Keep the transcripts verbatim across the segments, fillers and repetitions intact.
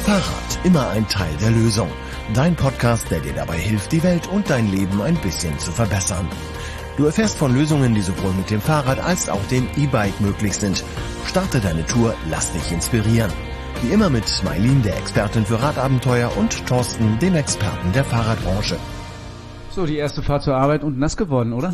Fahrrad, immer ein Teil der Lösung. Dein Podcast, der dir dabei hilft, die Welt und dein Leben ein bisschen zu verbessern. Du erfährst von Lösungen, die sowohl mit dem Fahrrad als auch dem E-Bike möglich sind. Starte deine Tour, lass dich inspirieren. Wie immer mit Mailin, der Expertin für Radabenteuer, und Thorsten, dem Experten der Fahrradbranche. So, die erste Fahrt zur Arbeit und nass geworden, oder?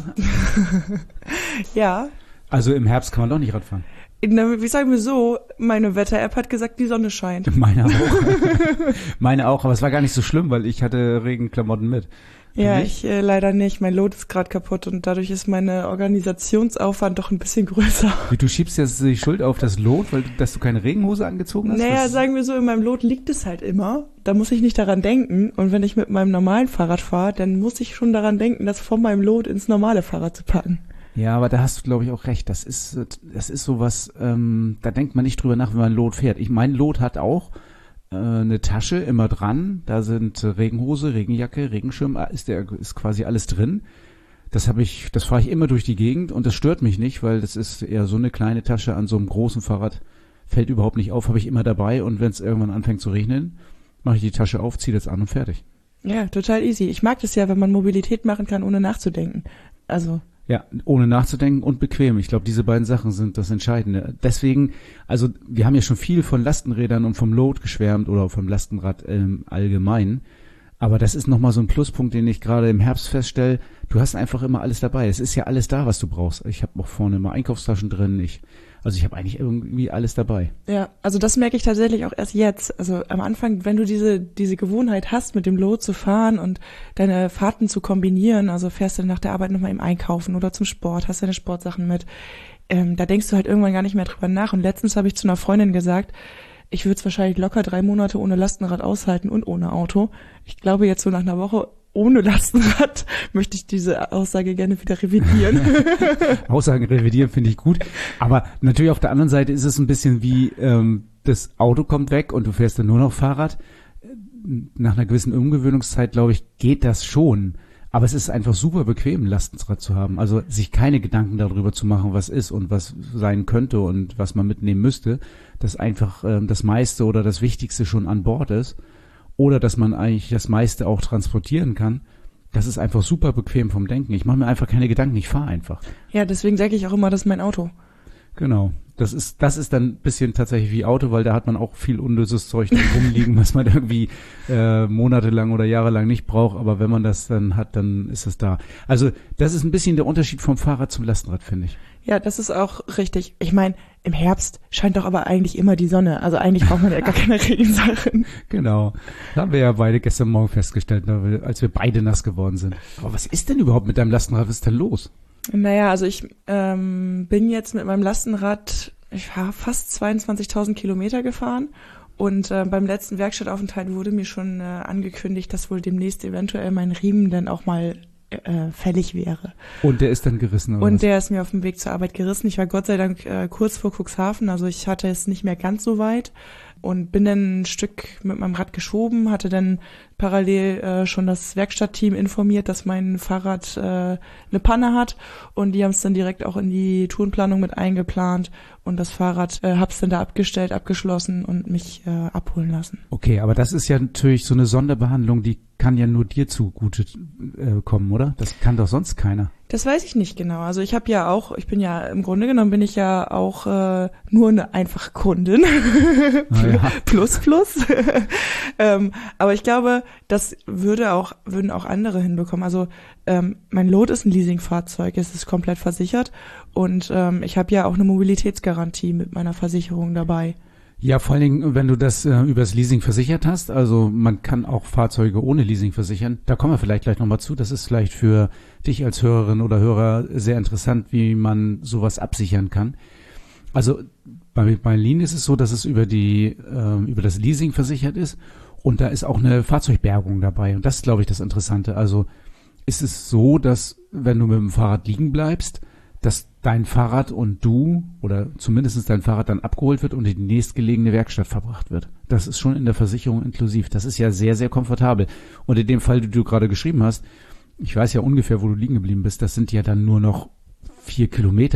Ja. Also im Herbst kann man doch nicht Radfahren. Na, wie sagen wir so, meine Wetter-App hat gesagt, die Sonne scheint. Meine auch. Meine auch, aber es war gar nicht so schlimm, weil ich hatte Regenklamotten mit. Ja, ich äh, leider nicht. Mein Lot ist gerade kaputt und dadurch ist meine Organisationsaufwand doch ein bisschen größer. Wie, du schiebst jetzt die Schuld auf das Lot, weil du, dass du keine Regenhose angezogen hast? Naja, Was? sagen wir so, in meinem Lot liegt es halt immer. Da muss ich nicht daran denken. Und wenn ich mit meinem normalen Fahrrad fahre, dann muss ich schon daran denken, das von meinem Lot ins normale Fahrrad zu packen. Ja, aber da hast du, glaube ich, auch recht. Das ist, das ist sowas, ähm, da denkt man nicht drüber nach, wenn man ein Lot fährt. Ich, mein Lot hat auch äh, eine Tasche immer dran. Da sind äh, Regenhose, Regenjacke, Regenschirm, ist der, ist quasi alles drin. Das habe ich, das fahre ich immer durch die Gegend und das stört mich nicht, weil das ist eher so eine kleine Tasche an so einem großen Fahrrad. Fällt überhaupt nicht auf, habe ich immer dabei, und wenn es irgendwann anfängt zu regnen, mache ich die Tasche auf, ziehe das an und fertig. Ja, total easy. Ich mag das ja, wenn man Mobilität machen kann, ohne nachzudenken. Also Ja, ohne nachzudenken und bequem. Ich glaube, diese beiden Sachen sind das Entscheidende. Deswegen, also wir haben ja schon viel von Lastenrädern und vom Load geschwärmt oder vom Lastenrad ähm, allgemein. Aber das ist nochmal so ein Pluspunkt, den ich gerade im Herbst feststelle. Du hast einfach immer alles dabei. Es ist ja alles da, was du brauchst. Ich habe auch vorne immer Einkaufstaschen drin. Ich, also ich habe eigentlich irgendwie alles dabei. Ja, also das merke ich tatsächlich auch erst jetzt. Also am Anfang, wenn du diese diese Gewohnheit hast, mit dem Lot zu fahren und deine Fahrten zu kombinieren, also fährst du nach der Arbeit nochmal im Einkaufen oder zum Sport, hast deine Sportsachen mit, ähm, da denkst du halt irgendwann gar nicht mehr drüber nach. Und letztens habe ich zu einer Freundin gesagt, ich würde es wahrscheinlich locker drei Monate ohne Lastenrad aushalten und ohne Auto. Ich glaube, jetzt so nach einer Woche ohne Lastenrad möchte ich diese Aussage gerne wieder revidieren. Aussagen revidieren finde ich gut. Aber natürlich auf der anderen Seite ist es ein bisschen wie, ähm, das Auto kommt weg und du fährst dann nur noch Fahrrad. Nach einer gewissen Umgewöhnungszeit, glaube ich, geht das schon. Aber es ist einfach super bequem, ein Lastenrad zu haben. Also sich keine Gedanken darüber zu machen, was ist und was sein könnte und was man mitnehmen müsste. Dass einfach ähm, das meiste oder das Wichtigste schon an Bord ist. Oder dass man eigentlich das meiste auch transportieren kann. Das ist einfach super bequem vom Denken. Ich mache mir einfach keine Gedanken, ich fahre einfach. Ja, deswegen sage ich auch immer, das ist mein Auto. Genau. Das ist, das ist dann ein bisschen tatsächlich wie Auto, weil da hat man auch viel unnützes Zeug drin rumliegen, was man irgendwie äh, monatelang oder jahrelang nicht braucht. Aber wenn man das dann hat, dann ist es da. Also das ist ein bisschen der Unterschied vom Fahrrad zum Lastenrad, finde ich. Ja, das ist auch richtig. Ich meine, im Herbst scheint doch aber eigentlich immer die Sonne. Also eigentlich braucht man ja gar keine Regensachen. Genau. Das haben wir ja beide gestern Morgen festgestellt, als wir beide nass geworden sind. Aber was ist denn überhaupt mit deinem Lastenrad? Was ist denn los? Naja, also ich ähm, bin jetzt mit meinem Lastenrad, ich war fast zweiundzwanzigtausend Kilometer gefahren, und äh, beim letzten Werkstattaufenthalt wurde mir schon äh, angekündigt, dass wohl demnächst eventuell mein Riemen dann auch mal äh, fällig wäre. Und der ist dann gerissen, oder Und was? der ist mir auf dem Weg zur Arbeit gerissen. Ich war Gott sei Dank äh, kurz vor Cuxhaven, also ich hatte es nicht mehr ganz so weit und bin dann ein Stück mit meinem Rad geschoben, hatte dann parallel äh, schon das Werkstattteam informiert, dass mein Fahrrad äh, eine Panne hat, und die haben es dann direkt auch in die Tourenplanung mit eingeplant, und das Fahrrad äh, hab's dann da abgestellt, abgeschlossen und mich äh, abholen lassen. Okay, aber das ist ja natürlich so eine Sonderbehandlung, die kann ja nur dir zugute äh, kommen, oder? Das kann doch sonst keiner. Das weiß ich nicht genau. Also ich habe ja auch, ich bin ja, im Grunde genommen bin ich ja auch äh, nur eine einfache Kundin. Ah, ja. Plus, plus. ähm, aber ich glaube, das würde auch, würden auch andere hinbekommen. Also ähm, mein Lot ist ein Leasingfahrzeug, es ist komplett versichert, und ähm, ich habe ja auch eine Mobilitätsgarantie mit meiner Versicherung dabei. Ja, vor allen Dingen, wenn du das äh, übers Leasing versichert hast, also man kann auch Fahrzeuge ohne Leasing versichern. Da kommen wir vielleicht gleich nochmal zu. Das ist vielleicht für dich als Hörerin oder Hörer sehr interessant, wie man sowas absichern kann. Also bei, bei Lean ist es so, dass es über die äh, über das Leasing versichert ist, und da ist auch eine Fahrzeugbergung dabei. Und das ist, glaube ich, das Interessante. Also ist es so, dass wenn du mit dem Fahrrad liegen bleibst, dass dein Fahrrad und du oder zumindest dein Fahrrad dann abgeholt wird und in die nächstgelegene Werkstatt verbracht wird. Das ist schon in der Versicherung inklusiv. Das ist ja sehr, sehr komfortabel. Und in dem Fall, den du gerade geschrieben hast, ich weiß ja ungefähr, wo du liegen geblieben bist, das sind ja dann nur noch vier Kilometer.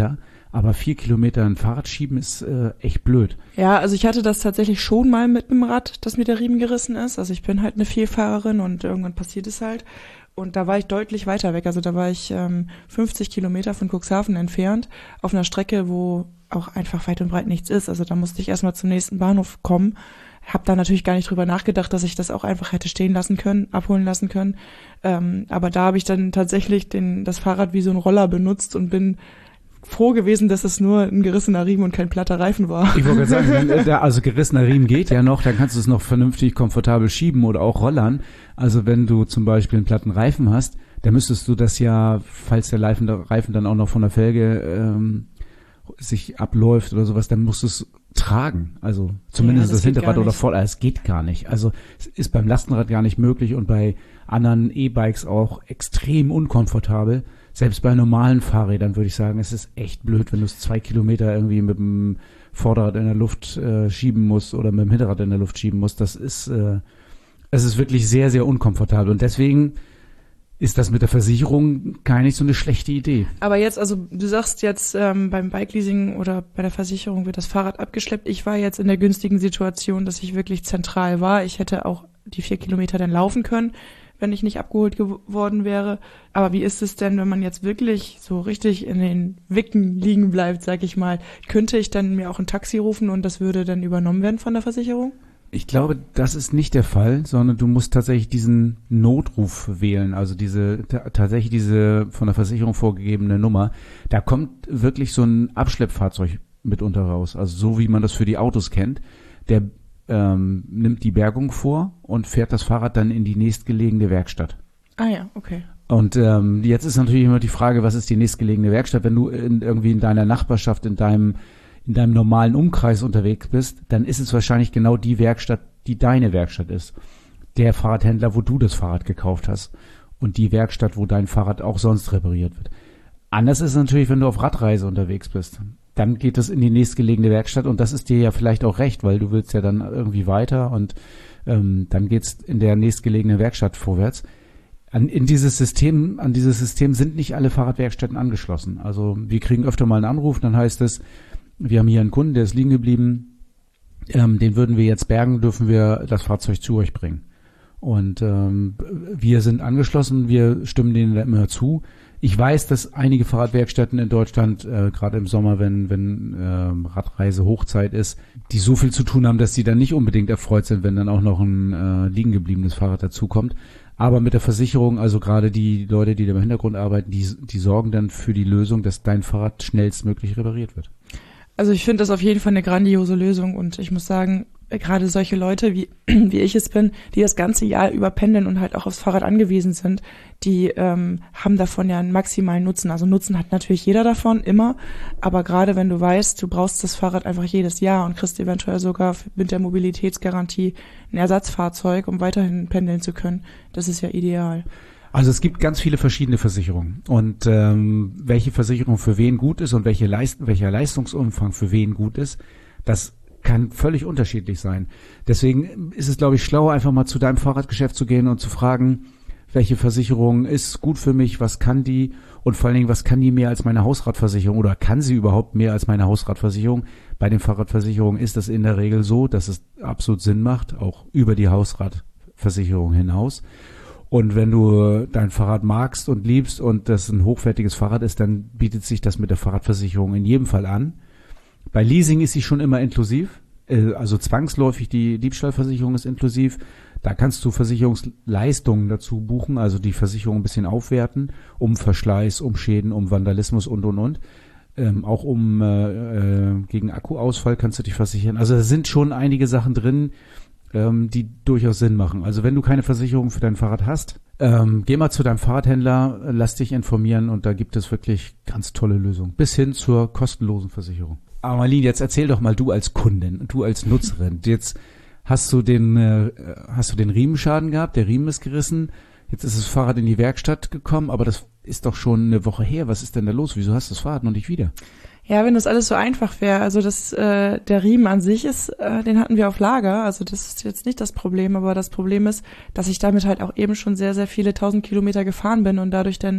Aber vier Kilometer ein Fahrrad schieben ist äh, echt blöd. Ja, also ich hatte das tatsächlich schon mal mit dem Rad, dass mir der Riemen gerissen ist. Also ich bin halt eine Vielfahrerin und irgendwann passiert es halt. Und da war ich deutlich weiter weg. Also da war ich ähm, fünfzig Kilometer von Cuxhaven entfernt, auf einer Strecke, wo auch einfach weit und breit nichts ist. Also da musste ich erstmal zum nächsten Bahnhof kommen. Hab da natürlich gar nicht drüber nachgedacht, dass ich das auch einfach hätte stehen lassen können, abholen lassen können. Ähm, aber da habe ich dann tatsächlich den, das Fahrrad wie so ein Roller benutzt und bin froh gewesen, dass es nur ein gerissener Riemen und kein platter Reifen war. Ich wollte gerade sagen, wenn, da, also gerissener Riemen geht ja noch, dann kannst du es noch vernünftig komfortabel schieben oder auch rollern. Also wenn du zum Beispiel einen platten Reifen hast, dann müsstest du das ja, falls der Reifen, der Reifen dann auch noch von der Felge ähm, sich abläuft oder sowas, dann musst du es tragen. Also zumindest ja, das, das Hinterrad oder Vorderrad. Es geht gar nicht. Also es ist beim Lastenrad gar nicht möglich und bei anderen E-Bikes auch extrem unkomfortabel. Selbst bei normalen Fahrrädern würde ich sagen, es ist echt blöd, wenn du es zwei Kilometer irgendwie mit dem Vorderrad in der Luft äh, schieben musst oder mit dem Hinterrad in der Luft schieben musst. Das ist, äh, es ist wirklich sehr, sehr unkomfortabel. Und deswegen ist das mit der Versicherung gar nicht so eine schlechte Idee. Aber jetzt, also du sagst jetzt, ähm, beim Bike-Leasing oder bei der Versicherung wird das Fahrrad abgeschleppt. Ich war jetzt in der günstigen Situation, dass ich wirklich zentral war. Ich hätte auch die vier Kilometer dann laufen können, wenn ich nicht abgeholt geworden wäre. Aber wie ist es denn, wenn man jetzt wirklich so richtig in den Wicken liegen bleibt, sag ich mal? Könnte ich dann mir auch ein Taxi rufen und das würde dann übernommen werden von der Versicherung? Ich glaube, das ist nicht der Fall, sondern du musst tatsächlich diesen Notruf wählen, also diese t- tatsächlich diese von der Versicherung vorgegebene Nummer. Da kommt wirklich so ein Abschleppfahrzeug mitunter raus, also so wie man das für die Autos kennt. Der ähm, nimmt die Bergung vor und fährt das Fahrrad dann in die nächstgelegene Werkstatt. Ah ja, okay. Und ähm, jetzt ist natürlich immer die Frage, was ist die nächstgelegene Werkstatt? Wenn du in, irgendwie in deiner Nachbarschaft, in deinem in deinem normalen Umkreis unterwegs bist, dann ist es wahrscheinlich genau die Werkstatt, die deine Werkstatt ist. Der Fahrradhändler, wo du das Fahrrad gekauft hast und die Werkstatt, wo dein Fahrrad auch sonst repariert wird. Anders ist es natürlich, wenn du auf Radreise unterwegs bist. Dann geht es in die nächstgelegene Werkstatt und das ist dir ja vielleicht auch recht, weil du willst ja dann irgendwie weiter und ähm, dann geht's in der nächstgelegenen Werkstatt vorwärts. An, in dieses System, an dieses System sind nicht alle Fahrradwerkstätten angeschlossen. Also wir kriegen öfter mal einen Anruf, dann heißt es, wir haben hier einen Kunden, der ist liegen geblieben, ähm, den würden wir jetzt bergen, dürfen wir das Fahrzeug zu euch bringen. Und ähm, wir sind angeschlossen, wir stimmen denen immer zu. Ich weiß, dass einige Fahrradwerkstätten in Deutschland, äh, gerade im Sommer, wenn wenn ähm, Radreise Hochzeit ist, die so viel zu tun haben, dass sie dann nicht unbedingt erfreut sind, wenn dann auch noch ein äh, liegen gebliebenes Fahrrad dazukommt. Aber mit der Versicherung, also gerade die Leute, die da im Hintergrund arbeiten, die, die sorgen dann für die Lösung, dass dein Fahrrad schnellstmöglich repariert wird. Also ich finde das auf jeden Fall eine grandiose Lösung und ich muss sagen, gerade solche Leute, wie wie ich es bin, die das ganze Jahr über pendeln und halt auch aufs Fahrrad angewiesen sind, die ähm, haben davon ja einen maximalen Nutzen. Also Nutzen hat natürlich jeder davon, immer, aber gerade wenn du weißt, du brauchst das Fahrrad einfach jedes Jahr und kriegst eventuell sogar mit der Mobilitätsgarantie ein Ersatzfahrzeug, um weiterhin pendeln zu können, das ist ja ideal. Also es gibt ganz viele verschiedene Versicherungen und ähm, welche Versicherung für wen gut ist und welche Leist- welcher Leistungsumfang für wen gut ist, das kann völlig unterschiedlich sein. Deswegen ist es, glaube ich, schlauer, einfach mal zu deinem Fahrradgeschäft zu gehen und zu fragen, welche Versicherung ist gut für mich, was kann die und vor allen Dingen, was kann die mehr als meine Hausradversicherung oder kann sie überhaupt mehr als meine Hausradversicherung? Bei den Fahrradversicherungen ist das in der Regel so, dass es absolut Sinn macht, auch über die Hausradversicherung hinaus. Und wenn du dein Fahrrad magst und liebst und das ein hochwertiges Fahrrad ist, dann bietet sich das mit der Fahrradversicherung in jedem Fall an. Bei Leasing ist sie schon immer inklusiv, also zwangsläufig die Diebstahlversicherung ist inklusiv. Da kannst du Versicherungsleistungen dazu buchen, also die Versicherung ein bisschen aufwerten, um Verschleiß, um Schäden, um Vandalismus und, und, und. Ähm, auch um äh, gegen Akkuausfall kannst du dich versichern. Also da sind schon einige Sachen drin, ähm, die durchaus Sinn machen. Also wenn du keine Versicherung für dein Fahrrad hast, ähm, geh mal zu deinem Fahrradhändler, lass dich informieren und da gibt es wirklich ganz tolle Lösungen. Bis hin zur kostenlosen Versicherung. Aber Marlene, jetzt erzähl doch mal du als Kundin, du als Nutzerin. Jetzt hast du den, äh, hast du den Riemenschaden gehabt, der Riemen ist gerissen. Jetzt ist das Fahrrad in die Werkstatt gekommen, aber das ist doch schon eine Woche her. Was ist denn da los? Wieso hast du das Fahrrad noch nicht wieder? Ja, wenn das alles so einfach wäre. Also das, äh, der Riemen an sich ist, äh, den hatten wir auf Lager. Also das ist jetzt nicht das Problem, aber das Problem ist, dass ich damit halt auch eben schon sehr, sehr viele tausend Kilometer gefahren bin und dadurch dann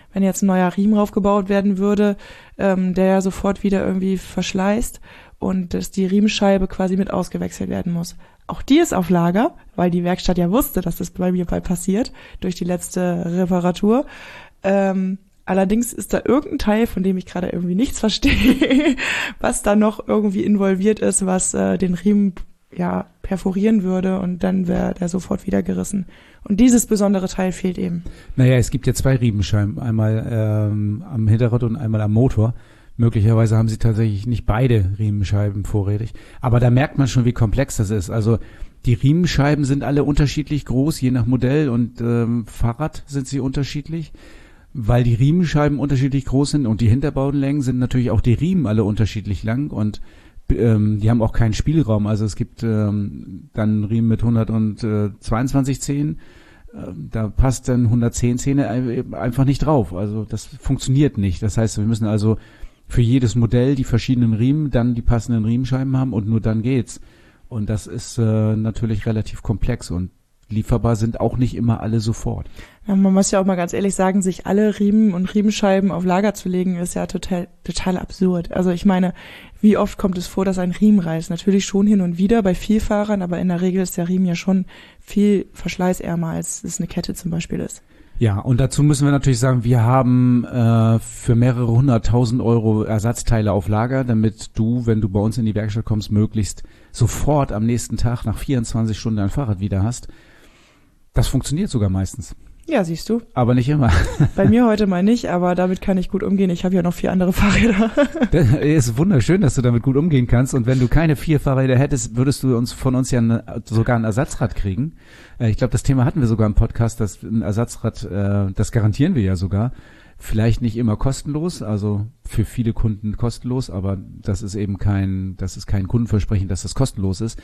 wenn jetzt ein neuer Riemen raufgebaut werden würde, ähm, der ja sofort wieder irgendwie verschleißt und dass die Riemenscheibe quasi mit ausgewechselt werden muss. Auch die ist auf Lager, weil die Werkstatt ja wusste, dass das bei mir bald passiert, durch die letzte Reparatur. Ähm, allerdings ist da irgendein Teil, von dem ich gerade irgendwie nichts verstehe, was da noch irgendwie involviert ist, was äh, den Riemen ja perforieren würde und dann wäre der sofort wieder gerissen. Und dieses besondere Teil fehlt eben. Naja, es gibt ja zwei Riemenscheiben, einmal ähm, am Hinterrad und einmal am Motor. Möglicherweise haben sie tatsächlich nicht beide Riemenscheiben vorrätig. Aber da merkt man schon, wie komplex das ist. Also die Riemenscheiben sind alle unterschiedlich groß, je nach Modell und ähm, Fahrrad sind sie unterschiedlich. Weil die Riemenscheiben unterschiedlich groß sind und die Hinterbauenlängen sind natürlich auch die Riemen alle unterschiedlich lang und ähm, die haben auch keinen Spielraum. Also es gibt ähm, dann Riemen mit hundertzweiundzwanzig Zähnen, äh, da passt dann hundertzehn Zähne einfach nicht drauf. Also das funktioniert nicht. Das heißt, wir müssen also für jedes Modell die verschiedenen Riemen, dann die passenden Riemenscheiben haben und nur dann geht's. Und das ist äh, natürlich relativ komplex und lieferbar sind auch nicht immer alle sofort. Ja, man muss ja auch mal ganz ehrlich sagen, sich alle Riemen und Riemenscheiben auf Lager zu legen, ist ja total, total absurd. Also ich meine, wie oft kommt es vor, dass ein Riemen reißt? Natürlich schon hin und wieder bei Vielfahrern, aber in der Regel ist der Riemen ja schon viel verschleißärmer, als es eine Kette zum Beispiel ist. Ja, und dazu müssen wir natürlich sagen, wir haben äh, für mehrere hunderttausend Euro Ersatzteile auf Lager, damit du, wenn du bei uns in die Werkstatt kommst, möglichst sofort am nächsten Tag nach vierundzwanzig Stunden dein Fahrrad wieder hast. Das funktioniert sogar meistens. Ja, siehst du. Aber nicht immer. Bei mir heute mal nicht, aber damit kann ich gut umgehen. Ich habe ja noch vier andere Fahrräder. Das ist wunderschön, dass du damit gut umgehen kannst. Und wenn du keine vier Fahrräder hättest, würdest du uns von uns ja eine, sogar ein Ersatzrad kriegen. Ich glaube, das Thema hatten wir sogar im Podcast, dass ein Ersatzrad, äh, das garantieren wir ja sogar. Vielleicht nicht immer kostenlos, also für viele Kunden kostenlos, aber das ist eben kein, das ist kein Kundenversprechen, dass das kostenlos ist.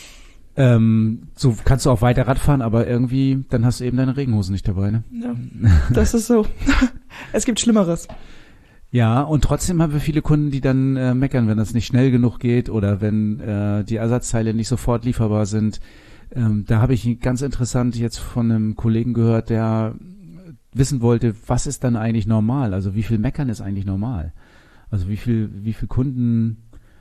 Ähm, so kannst du auch weiter Rad fahren, aber irgendwie, dann hast du eben deine Regenhosen nicht dabei, ne? Ja, das ist so. Es gibt Schlimmeres. Ja, und trotzdem haben wir viele Kunden, die dann äh, meckern, wenn das nicht schnell genug geht oder wenn äh, die Ersatzteile nicht sofort lieferbar sind. Ähm, da habe ich ganz interessant jetzt von einem Kollegen gehört, der wissen wollte, was ist dann eigentlich normal? Also wie viel meckern ist eigentlich normal? Also wie viel, wie viel Kunden,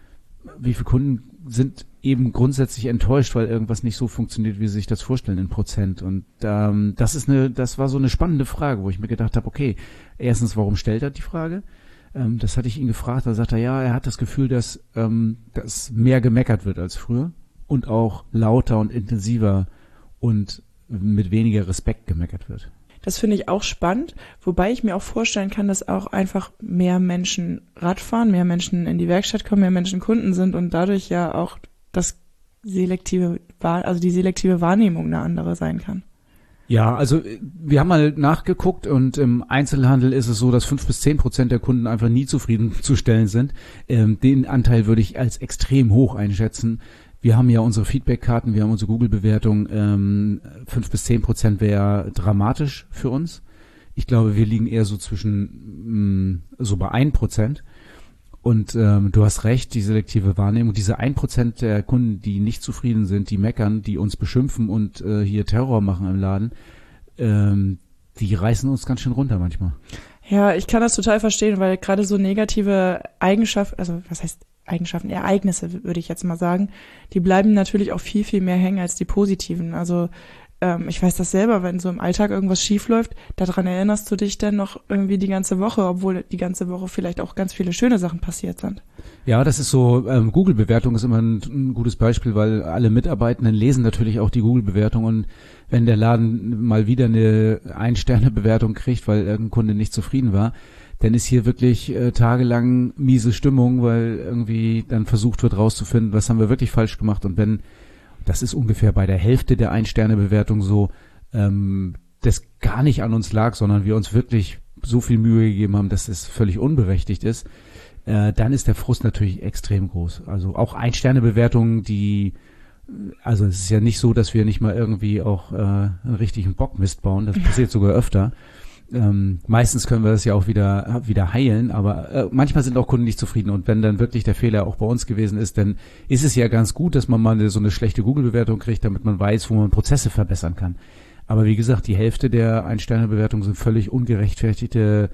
wie viel Kunden sind eben grundsätzlich enttäuscht, weil irgendwas nicht so funktioniert, wie sie sich das vorstellen in Prozent. Und ähm, das ist eine, das war so eine spannende Frage, wo ich mir gedacht habe, okay, erstens, warum stellt er die Frage? Ähm, das hatte ich ihn gefragt, da sagt er, ja, er hat das Gefühl, dass, ähm, dass mehr gemeckert wird als früher und auch lauter und intensiver und mit weniger Respekt gemeckert wird. Das finde ich auch spannend, wobei ich mir auch vorstellen kann, dass auch einfach mehr Menschen Rad fahren, mehr Menschen in die Werkstatt kommen, mehr Menschen Kunden sind und dadurch ja auch das selektive, also die selektive Wahrnehmung eine andere sein kann. Ja, also wir haben mal nachgeguckt und im Einzelhandel ist es so, dass fünf bis zehn Prozent der Kunden einfach nie zufriedenzustellen sind. Ähm, den Anteil würde ich als extrem hoch einschätzen. Wir haben ja unsere Feedback-Karten, wir haben unsere Google-Bewertung. Ähm, fünf bis zehn Prozent wäre dramatisch für uns. Ich glaube, wir liegen eher so zwischen mh, so bei ein Prozent. Und ähm, du hast recht, die selektive Wahrnehmung, diese ein Prozent der Kunden, die nicht zufrieden sind, die meckern, die uns beschimpfen und äh, hier Terror machen im Laden, ähm, die reißen uns ganz schön runter manchmal. Ja, ich kann das total verstehen, weil gerade so negative Eigenschaften, also was heißt Eigenschaften, Ereignisse würde ich jetzt mal sagen, die bleiben natürlich auch viel, viel mehr hängen als die positiven. Also ähm, ich weiß das selber, wenn so im Alltag irgendwas schief läuft, daran erinnerst du dich dann noch irgendwie die ganze Woche, obwohl die ganze Woche vielleicht auch ganz viele schöne Sachen passiert sind. Ja, das ist so, ähm, Google-Bewertung ist immer ein, ein gutes Beispiel, weil alle Mitarbeitenden lesen natürlich auch die Google-Bewertung und wenn der Laden mal wieder eine Ein-Sterne-Bewertung kriegt, weil irgendein Kunde nicht zufrieden war, dann ist hier wirklich äh, tagelang miese Stimmung, weil irgendwie dann versucht wird rauszufinden, was haben wir wirklich falsch gemacht. Und wenn, das ist ungefähr bei der Hälfte der Ein-Sterne-Bewertung so, ähm, das gar nicht an uns lag, sondern wir uns wirklich so viel Mühe gegeben haben, dass es völlig unberechtigt ist, äh, dann ist der Frust natürlich extrem groß. Also auch Ein-Sterne-Bewertungen, die, also es ist ja nicht so, dass wir nicht mal irgendwie auch äh, einen richtigen Bockmist bauen, das passiert sogar öfter. Ähm, meistens können wir das ja auch wieder wieder heilen, aber äh, manchmal sind auch Kunden nicht zufrieden und wenn dann wirklich der Fehler auch bei uns gewesen ist, dann ist es ja ganz gut, dass man mal eine, so eine schlechte Google-Bewertung kriegt, damit man weiß, wo man Prozesse verbessern kann. Aber wie gesagt, die Hälfte der Ein-Sterne-Bewertungen sind völlig ungerechtfertigte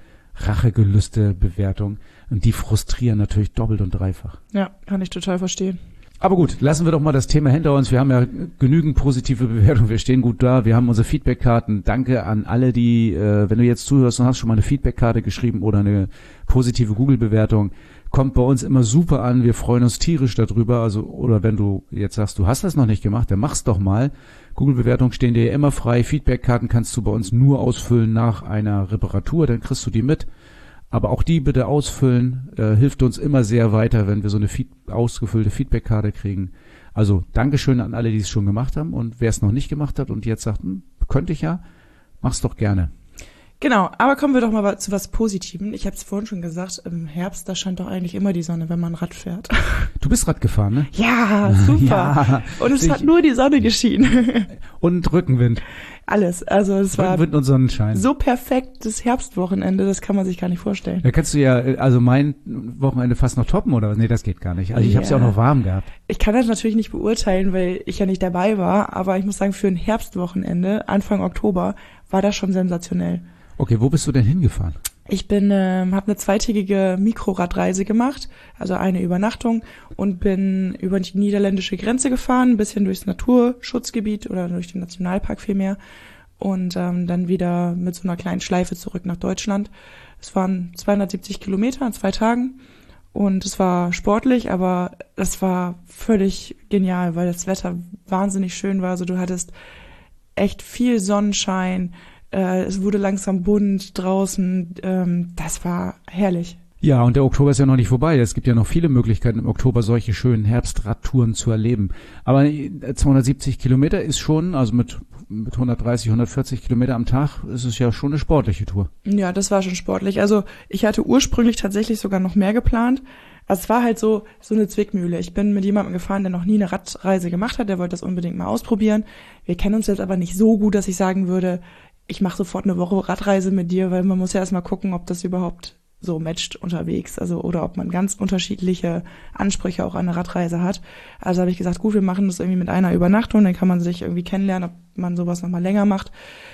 Rachegelüste-Bewertungen. Und die frustrieren natürlich doppelt und dreifach. Ja, kann ich total verstehen. Aber gut, lassen wir doch mal das Thema hinter uns. Wir haben ja genügend positive Bewertungen. Wir stehen gut da. Wir haben unsere Feedback-Karten. Danke an alle, die, äh, wenn du jetzt zuhörst und hast schon mal eine Feedback-Karte geschrieben oder eine positive Google-Bewertung, kommt bei uns immer super an. Wir freuen uns tierisch darüber. Also, oder wenn du jetzt sagst, du hast das noch nicht gemacht, dann mach's doch mal. Google-Bewertungen stehen dir ja immer frei. Feedback-Karten kannst du bei uns nur ausfüllen nach einer Reparatur. Dann kriegst du die mit. Aber auch die bitte ausfüllen, äh, hilft uns immer sehr weiter, wenn wir so eine Feed- ausgefüllte Feedback-Karte kriegen. Also Dankeschön an alle, die es schon gemacht haben, und wer es noch nicht gemacht hat und jetzt sagt, hm, könnte ich ja, mach's doch gerne. Genau, aber kommen wir doch mal zu was Positivem. Ich habe es vorhin schon gesagt, im Herbst, da scheint doch eigentlich immer die Sonne, wenn man Rad fährt. Du bist Rad gefahren, ne? Ja, super. Ja, und es ich, hat nur die Sonne geschienen. Und Rückenwind. Alles, also es war Rückenwind und Sonnenschein. so perfektes Herbstwochenende, das kann man sich gar nicht vorstellen. Da kannst du ja, also mein Wochenende fast noch toppen, oder was? Nee, das geht gar nicht. Also ich Ja. habe es ja auch noch warm gehabt. Ich kann das natürlich nicht beurteilen, weil ich ja nicht dabei war, aber ich muss sagen, für ein Herbstwochenende, Anfang Oktober, war das schon sensationell. Okay, wo bist du denn hingefahren? Ich bin, ähm, habe eine zweitägige Mikroradreise gemacht, also eine Übernachtung, und bin über die niederländische Grenze gefahren, ein bisschen durchs Naturschutzgebiet oder durch den Nationalpark vielmehr, und ähm, dann wieder mit so einer kleinen Schleife zurück nach Deutschland. Es waren zweihundertsiebzig Kilometer in zwei Tagen und es war sportlich, aber es war völlig genial, weil das Wetter wahnsinnig schön war. Also du hattest echt viel Sonnenschein, äh, es wurde langsam bunt draußen, ähm, das war herrlich. Ja, und der Oktober ist ja noch nicht vorbei. Es gibt ja noch viele Möglichkeiten, im Oktober solche schönen Herbstradtouren zu erleben. Aber zweihundertsiebzig Kilometer ist schon, also mit, mit hundertdreißig, hundertvierzig Kilometer am Tag, ist es ja schon eine sportliche Tour. Ja, das war schon sportlich. Also ich hatte ursprünglich tatsächlich sogar noch mehr geplant. Also es war halt so so eine Zwickmühle. Ich bin mit jemandem gefahren, der noch nie eine Radreise gemacht hat. Der wollte das unbedingt mal ausprobieren. Wir kennen uns jetzt aber nicht so gut, dass ich sagen würde, ich mache sofort eine Woche Radreise mit dir, weil man muss ja erstmal gucken, ob das überhaupt so matcht unterwegs, also oder ob man ganz unterschiedliche Ansprüche auch an eine Radreise hat. Also habe ich gesagt, gut, wir machen das irgendwie mit einer Übernachtung, dann kann man sich irgendwie kennenlernen, ob man sowas nochmal länger macht.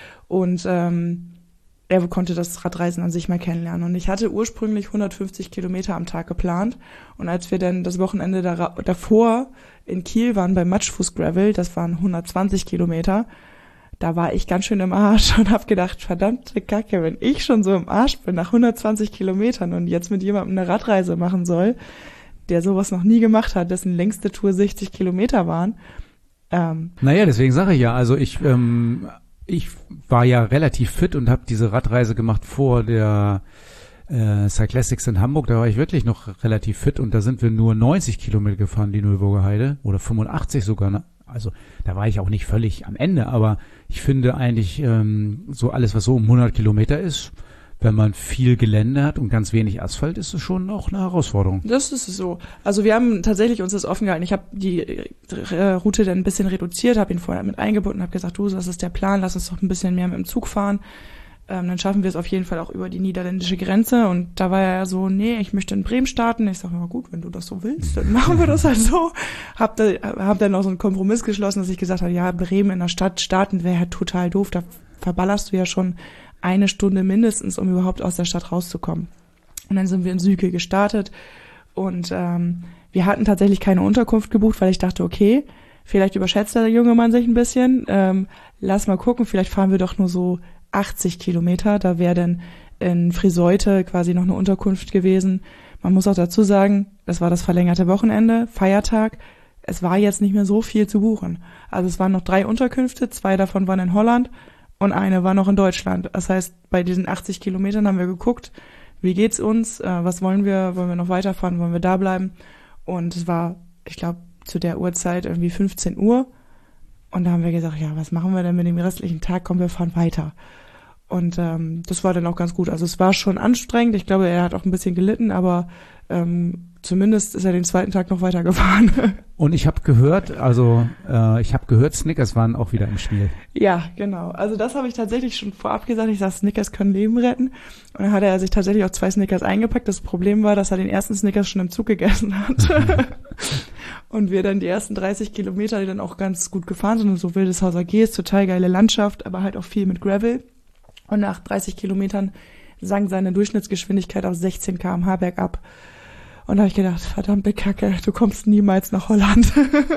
Und ähm, er konnte das Radreisen an sich mal kennenlernen. Und ich hatte ursprünglich hundertfünfzig Kilometer am Tag geplant. Und als wir dann das Wochenende da, davor in Kiel waren beim Matschfuß Gravel, das waren hundertzwanzig Kilometer, da war ich ganz schön im Arsch und habe gedacht, verdammte Kacke, wenn ich schon so im Arsch bin nach hundertzwanzig Kilometern und jetzt mit jemandem eine Radreise machen soll, der sowas noch nie gemacht hat, dessen längste Tour sechzig Kilometer waren. Ähm, naja, deswegen sage ich ja, also ich ähm, ich war ja relativ fit und habe diese Radreise gemacht vor der äh, Cyclassics in Hamburg. Da war ich wirklich noch relativ fit und da sind wir nur neunzig Kilometer gefahren, die Neuburger Heide, oder fünfundachtzig sogar, ne? Also da war ich auch nicht völlig am Ende, aber ich finde eigentlich ähm, so alles, was so um hundert Kilometer ist, wenn man viel Gelände hat und ganz wenig Asphalt, ist es schon auch eine Herausforderung. Das ist es so. Also wir haben tatsächlich uns das offen gehalten. Ich habe die äh, Route dann ein bisschen reduziert, habe ihn vorher mit eingebunden, habe gesagt, du, das ist der Plan, lass uns doch ein bisschen mehr mit dem Zug fahren. Ähm, dann schaffen wir es auf jeden Fall auch über die niederländische Grenze. Und da war er so, nee, ich möchte in Bremen starten. Ich sage, na gut, wenn du das so willst, dann machen wir das halt so. Hab, da, hab dann noch so einen Kompromiss geschlossen, dass ich gesagt habe, ja, Bremen in der Stadt starten wäre halt total doof. Da verballerst du ja schon eine Stunde mindestens, um überhaupt aus der Stadt rauszukommen. Und dann sind wir in Süke gestartet. Und ähm, wir hatten tatsächlich keine Unterkunft gebucht, weil ich dachte, okay, vielleicht überschätzt der junge Mann sich ein bisschen. Ähm, lass mal gucken, vielleicht fahren wir doch nur so achtzig Kilometer, da wäre dann in Friseute quasi noch eine Unterkunft gewesen. Man muss auch dazu sagen, das war das verlängerte Wochenende, Feiertag. Es war jetzt nicht mehr so viel zu buchen. Also es waren noch drei Unterkünfte, zwei davon waren in Holland und eine war noch in Deutschland. Das heißt, bei diesen achtzig Kilometern haben wir geguckt, wie geht's uns, äh, was wollen wir, wollen wir noch weiterfahren, wollen wir da bleiben? Und es war, ich glaube, zu der Uhrzeit irgendwie fünfzehn Uhr. Und da haben wir gesagt, ja, was machen wir denn mit dem restlichen Tag? Komm, wir fahren weiter. Und ähm, das war dann auch ganz gut. Also es war schon anstrengend. Ich glaube, er hat auch ein bisschen gelitten, aber ähm, zumindest ist er den zweiten Tag noch weitergefahren. Und ich habe gehört, also äh, ich habe gehört, Snickers waren auch wieder im Spiel. Ja, genau. Also das habe ich tatsächlich schon vorab gesagt. Ich sage, Snickers können Leben retten. Und dann hat er sich tatsächlich auch zwei Snickers eingepackt. Das Problem war, dass er den ersten Snickers schon im Zug gegessen hat. Und wir dann die ersten dreißig Kilometer, die dann auch ganz gut gefahren sind. Und so Wildeshauser G ist total geile Landschaft, aber halt auch viel mit Gravel. Und nach dreißig Kilometern sank seine Durchschnittsgeschwindigkeit auf sechzehn Kilometer pro Stunde bergab. Und da habe ich gedacht, verdammte Kacke, du kommst niemals nach Holland.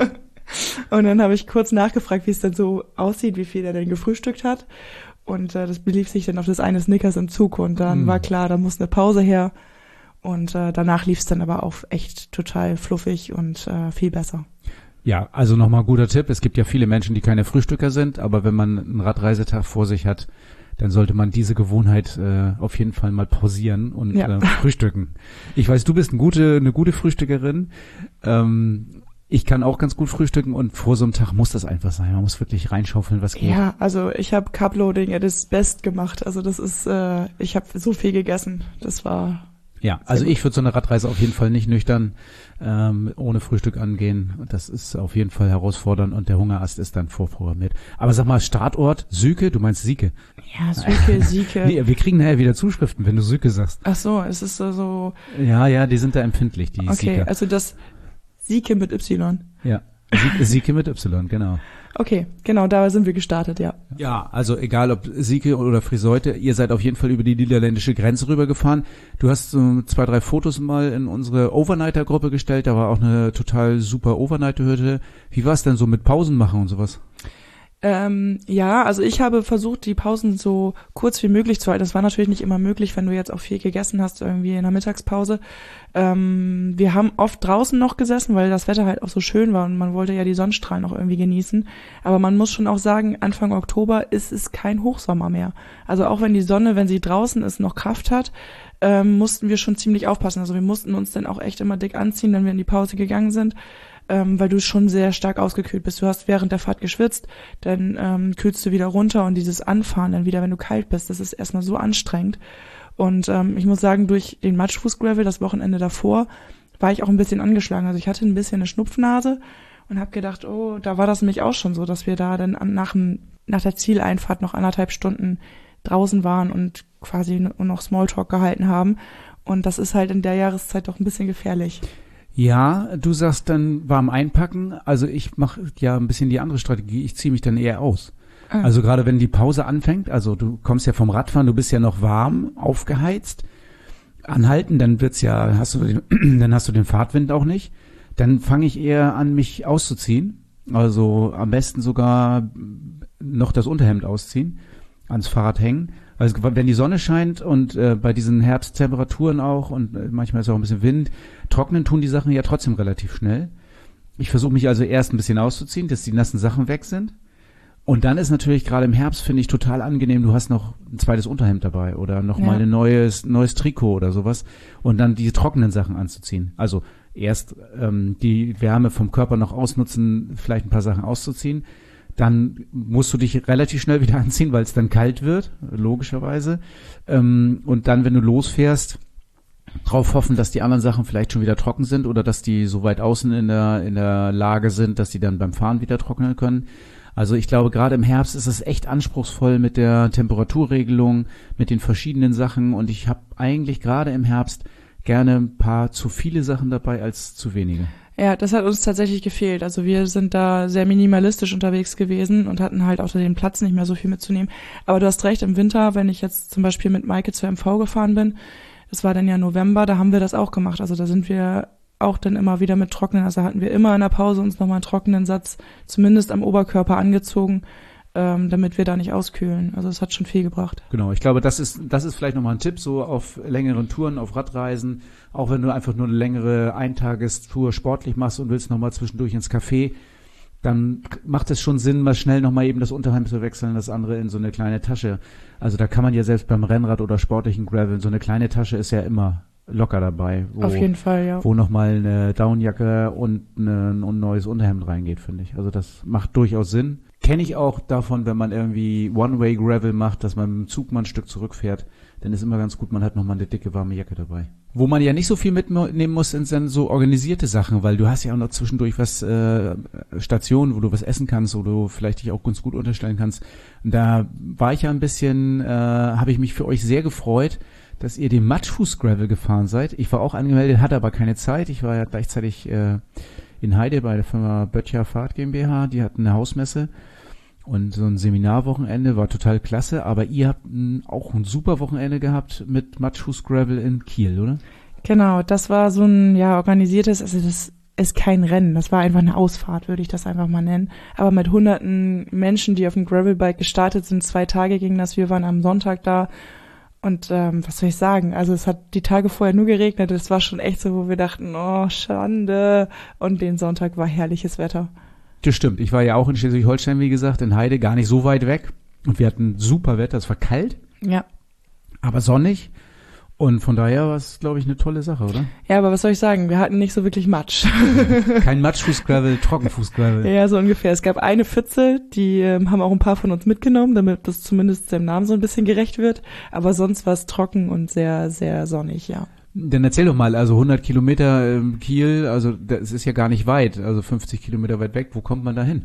Und dann habe ich kurz nachgefragt, wie es denn so aussieht, wie viel er denn gefrühstückt hat. Und äh, das belief sich dann auf das eine Snickers im Zug. Und dann mm. war klar, da muss eine Pause her. Und äh, danach lief es dann aber auch echt total fluffig und äh, viel besser. Ja, also nochmal guter Tipp. Es gibt ja viele Menschen, die keine Frühstücker sind, aber wenn man einen Radreisetag vor sich hat, dann sollte man diese Gewohnheit äh, auf jeden Fall mal pausieren und ja. äh, frühstücken. Ich weiß, du bist eine gute, eine gute Frühstückerin. Ähm, ich kann auch ganz gut frühstücken und vor so einem Tag muss das einfach sein. Man muss wirklich reinschaufeln, was geht. Ja, also ich habe Cuploading at its best gemacht. Also das ist, äh, ich habe so viel gegessen. Das war Ja, also ich würde so eine Radreise auf jeden Fall nicht nüchtern ähm, ohne Frühstück angehen. Das ist auf jeden Fall herausfordernd und der Hungerast ist dann vorprogrammiert. Aber sag mal, Startort, Süke, du meinst Sieke? Ja, Süke, Sieke. Nee, wir kriegen nachher wieder Zuschriften, wenn du Süke sagst. Ach so, es ist so... Ja, ja, die sind da empfindlich, die Okay, Sieker. also das Sieke mit Y. Ja, Sieke, Sieke mit Y, genau. Okay, genau, da sind wir gestartet, ja. Ja, also egal ob Sieke oder Friseute, ihr seid auf jeden Fall über die niederländische Grenze rübergefahren. Du hast so zwei, drei Fotos mal in unsere Overnighter-Gruppe gestellt, da war auch eine total super Overnighter-Hütte. Wie war es denn so mit Pausen machen und sowas? Ähm, ja, also ich habe versucht, die Pausen so kurz wie möglich zu halten. Das war natürlich nicht immer möglich, wenn du jetzt auch viel gegessen hast, irgendwie in der Mittagspause. Ähm, wir haben oft draußen noch gesessen, weil das Wetter halt auch so schön war und man wollte ja die Sonnenstrahlen auch irgendwie genießen. Aber man muss schon auch sagen, Anfang Oktober ist es kein Hochsommer mehr. Also auch wenn die Sonne, wenn sie draußen ist, noch Kraft hat, ähm, mussten wir schon ziemlich aufpassen. Also wir mussten uns dann auch echt immer dick anziehen, wenn wir in die Pause gegangen sind. Ähm, weil du schon sehr stark ausgekühlt bist. Du hast während der Fahrt geschwitzt, dann ähm, kühlst du wieder runter und dieses Anfahren dann wieder, wenn du kalt bist, das ist erstmal so anstrengend. Und ähm, ich muss sagen, durch den Matschfuß-Gravel das Wochenende davor war ich auch ein bisschen angeschlagen. Also ich hatte ein bisschen eine Schnupfnase und habe gedacht, oh, da war das nämlich auch schon so, dass wir da dann nach, dem, nach der Zieleinfahrt noch anderthalb Stunden draußen waren und quasi nur noch Smalltalk gehalten haben. Und das ist halt in der Jahreszeit doch ein bisschen gefährlich. Ja, du sagst dann warm einpacken. Also ich mache ja ein bisschen die andere Strategie. Ich ziehe mich dann eher aus. Ah. Also gerade wenn die Pause anfängt, also du kommst ja vom Radfahren, du bist ja noch warm, aufgeheizt, anhalten, dann wird's ja, hast du den, dann hast du den Fahrtwind auch nicht. Dann fange ich eher an, mich auszuziehen. Also am besten sogar noch das Unterhemd ausziehen, ans Fahrrad hängen. Also wenn die Sonne scheint und äh, bei diesen Herbsttemperaturen auch und äh, manchmal ist auch ein bisschen Wind, trocknen tun die Sachen ja trotzdem relativ schnell. Ich versuche mich also erst ein bisschen auszuziehen, dass die nassen Sachen weg sind. Und dann ist natürlich gerade im Herbst, finde ich, total angenehm, du hast noch ein zweites Unterhemd dabei oder noch ja. mal ein neues, neues Trikot oder sowas und dann die trockenen Sachen anzuziehen. Also erst ähm, die Wärme vom Körper noch ausnutzen, vielleicht ein paar Sachen auszuziehen. Dann musst du dich relativ schnell wieder anziehen, weil es dann kalt wird, logischerweise. Ähm, und dann, wenn du losfährst, drauf hoffen, dass die anderen Sachen vielleicht schon wieder trocken sind oder dass die so weit außen in der in der Lage sind, dass die dann beim Fahren wieder trocknen können. Also ich glaube, gerade im Herbst ist es echt anspruchsvoll mit der Temperaturregelung, mit den verschiedenen Sachen. Und ich habe eigentlich gerade im Herbst gerne ein paar zu viele Sachen dabei als zu wenige. Ja, das hat uns tatsächlich gefehlt. Also wir sind da sehr minimalistisch unterwegs gewesen und hatten halt auch den Platz nicht mehr so viel mitzunehmen. Aber du hast recht, im Winter, wenn ich jetzt zum Beispiel mit Maike zur M V gefahren bin, das war dann ja November, da haben wir das auch gemacht. Also da sind wir auch dann immer wieder mit trocknen, also hatten wir immer in der Pause uns nochmal einen trockenen Satz, zumindest am Oberkörper angezogen, ähm, damit wir da nicht auskühlen. Also es hat schon viel gebracht. Genau, ich glaube, das ist das ist vielleicht nochmal ein Tipp, so auf längeren Touren, auf Radreisen, auch wenn du einfach nur eine längere Eintagestour sportlich machst und willst nochmal zwischendurch ins Café, dann macht es schon Sinn, mal schnell nochmal eben das Unterhemd zu wechseln, das andere in so eine kleine Tasche. Also da kann man ja selbst beim Rennrad oder sportlichen Gravel, so eine kleine Tasche ist ja immer locker dabei. Wo, auf jeden Fall, ja. Wo nochmal eine Downjacke und eine, ein neues Unterhemd reingeht, finde ich. Also das macht durchaus Sinn. Kenne ich auch davon, wenn man irgendwie One-Way-Gravel macht, dass man mit dem Zug mal ein Stück zurückfährt, dann ist immer ganz gut, man hat nochmal eine dicke, warme Jacke dabei. Wo man ja nicht so viel mitnehmen muss, sind dann so organisierte Sachen, weil du hast ja auch noch zwischendurch was, äh, Stationen, wo du was essen kannst, wo du vielleicht dich auch ganz gut unterstellen kannst. Und da war ich ja ein bisschen, äh, habe ich mich für euch sehr gefreut, dass ihr den Matschfuß-Gravel gefahren seid. Ich war auch angemeldet, hatte aber keine Zeit. Ich war ja gleichzeitig äh, in Heide bei der Firma Böttcher Fahrt GmbH, die hatten eine Hausmesse. Und so ein Seminarwochenende war total klasse, aber ihr habt n, auch ein super Wochenende gehabt mit Matschfuß Gravel in Kiel, oder? Genau, das war so ein ja organisiertes, also das ist kein Rennen, das war einfach eine Ausfahrt, würde ich das einfach mal nennen. Aber mit hunderten Menschen, die auf dem Gravelbike gestartet sind, zwei Tage ging das, wir waren am Sonntag da. Und ähm, was soll ich sagen, also es hat die Tage vorher nur geregnet, es war schon echt so, wo wir dachten, oh Schande. Und den Sonntag war herrliches Wetter. Das stimmt. Ich war ja auch in Schleswig-Holstein, wie gesagt, in Heide, gar nicht so weit weg. Und wir hatten super Wetter. Es war kalt, ja, aber sonnig. Und von daher war es, glaube ich, eine tolle Sache, oder? Ja, aber was soll ich sagen? Wir hatten nicht so wirklich Matsch. Kein Matschfuß-Gravel, Trockenfuß-Gravel. Ja, so ungefähr. Es gab eine Pfütze, die ähm, haben auch ein paar von uns mitgenommen, damit das zumindest dem Namen so ein bisschen gerecht wird. Aber sonst war es trocken und sehr, sehr sonnig, ja. Dann erzähl doch mal, also hundert Kilometer ähm, Kiel, also das ist ja gar nicht weit, also fünfzig Kilometer weit weg. Wo kommt man da hin?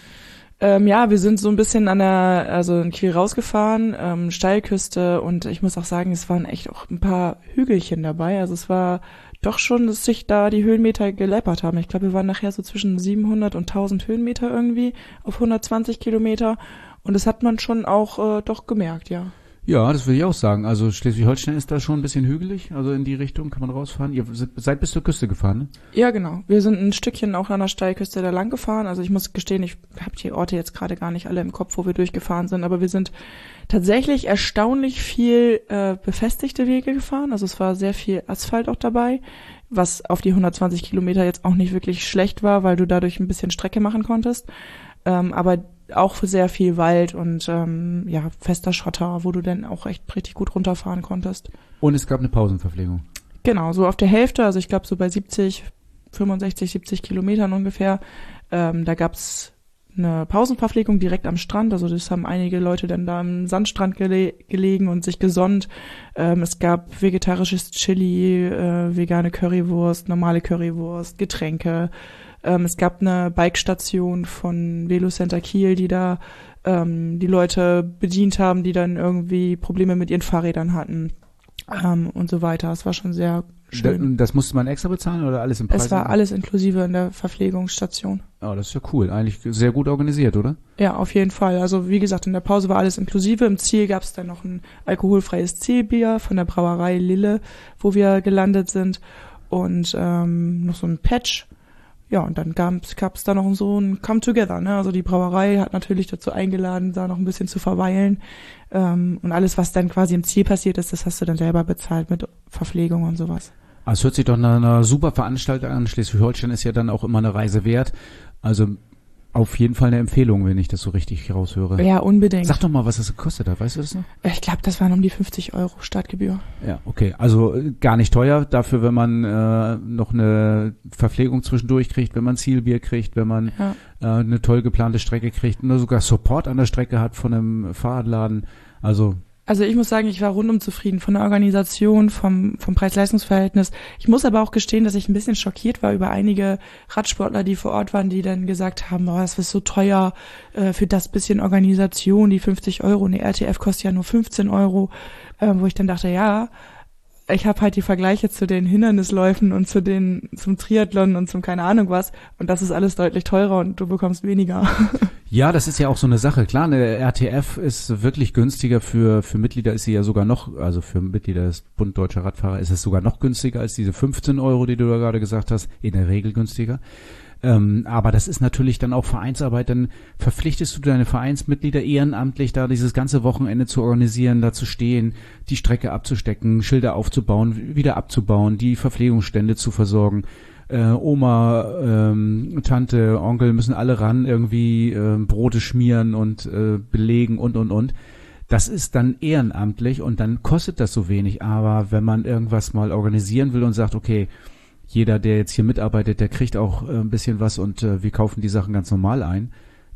Ähm, ja, wir sind so ein bisschen an der, also in Kiel rausgefahren, ähm, Steilküste, und ich muss auch sagen, es waren echt auch ein paar Hügelchen dabei. Also es war doch schon, dass sich da die Höhenmeter geleppert haben. Ich glaube, wir waren nachher so zwischen siebenhundert und tausend Höhenmeter irgendwie auf hundertzwanzig Kilometer, und das hat man schon auch äh, doch gemerkt, ja. Ja, das würde ich auch sagen. Also Schleswig-Holstein ist da schon ein bisschen hügelig, also in die Richtung kann man rausfahren. Ihr seid bis zur Küste gefahren, ne? Ja, genau. Wir sind ein Stückchen auch an der Steilküste da lang gefahren. Also ich muss gestehen, ich habe die Orte jetzt gerade gar nicht alle im Kopf, wo wir durchgefahren sind, aber wir sind tatsächlich erstaunlich viel äh, befestigte Wege gefahren. Also es war sehr viel Asphalt auch dabei, was auf die hundertzwanzig Kilometer jetzt auch nicht wirklich schlecht war, weil du dadurch ein bisschen Strecke machen konntest. Ähm, aber auch für sehr viel Wald und ähm, ja, fester Schotter, wo du dann auch echt richtig gut runterfahren konntest. Und es gab eine Pausenverpflegung. Genau, so auf der Hälfte, also ich glaube so bei siebzig, fünfundsechzig, siebzig Kilometern ungefähr, ähm, da gab's eine Pausenverpflegung direkt am Strand, also das haben einige Leute dann da am Sandstrand gele- gelegen und sich gesonnt. Ähm, es gab vegetarisches Chili, äh, vegane Currywurst, normale Currywurst, Getränke. Ähm, es gab eine Bikestation von Velocenter Kiel, die da ähm, die Leute bedient haben, die dann irgendwie Probleme mit ihren Fahrrädern hatten ähm, und so weiter. Es war schon sehr schön. Das musste man extra bezahlen oder alles im Preis? Es war alles inklusive in der Verpflegungsstation. Oh, das ist ja cool. Eigentlich sehr gut organisiert, oder? Ja, auf jeden Fall. Also wie gesagt, in der Pause war alles inklusive. Im Ziel gab es dann noch ein alkoholfreies Zielbier von der Brauerei Lille, wo wir gelandet sind, und ähm, noch so ein Patch. Ja, und dann gab es da noch so ein Come-Together, ne? Also die Brauerei hat natürlich dazu eingeladen, da noch ein bisschen zu verweilen. Ähm, und alles, was dann quasi im Ziel passiert ist, das hast du dann selber bezahlt mit Verpflegung und sowas. Also es hört sich doch nach einer super Veranstaltung an. Schleswig-Holstein ist ja dann auch immer eine Reise wert. Also auf jeden Fall eine Empfehlung, wenn ich das so richtig raushöre. Ja, unbedingt. Sag doch mal, was das gekostet hat. Weißt du das noch? Ich glaube, das waren um die fünfzig Euro Startgebühr. Ja, okay. Also äh, gar nicht teuer. Dafür, wenn man äh, noch eine Verpflegung zwischendurch kriegt, wenn man Zielbier kriegt, wenn man Ja. äh, eine toll geplante Strecke kriegt und sogar Support an der Strecke hat von einem Fahrradladen. Also Also ich muss sagen, ich war rundum zufrieden von der Organisation, vom, vom Preis-Leistungs-Verhältnis. Ich muss aber auch gestehen, dass ich ein bisschen schockiert war über einige Radsportler, die vor Ort waren, die dann gesagt haben, oh, das ist so teuer äh, für das bisschen Organisation, die fünfzig Euro. Eine R T F kostet ja nur fünfzehn Euro, äh, wo ich dann dachte, ja, ich habe halt die Vergleiche zu den Hindernisläufen und zu den zum Triathlon und zum keine Ahnung was, und das ist alles deutlich teurer und du bekommst weniger. ja, das ist ja auch so eine Sache. Klar, eine R T F ist wirklich günstiger. Für für Mitglieder ist sie ja sogar noch, also für Mitglieder des Bund Deutscher Radfahrer ist es sogar noch günstiger als diese fünfzehn Euro, die du da gerade gesagt hast. In der Regel günstiger. Ähm, aber das ist natürlich dann auch Vereinsarbeit. Dann verpflichtest du deine Vereinsmitglieder ehrenamtlich, da dieses ganze Wochenende zu organisieren, da zu stehen, die Strecke abzustecken, Schilder aufzubauen, wieder abzubauen, die Verpflegungsstände zu versorgen. Äh, Oma, ähm, Tante, Onkel müssen alle ran, irgendwie äh, Brote schmieren und äh, belegen und, und, und. Das ist dann ehrenamtlich und dann kostet das so wenig. Aber wenn man irgendwas mal organisieren will und sagt, okay, jeder, der jetzt hier mitarbeitet, der kriegt auch äh, ein bisschen was und äh, wir kaufen die Sachen ganz normal ein,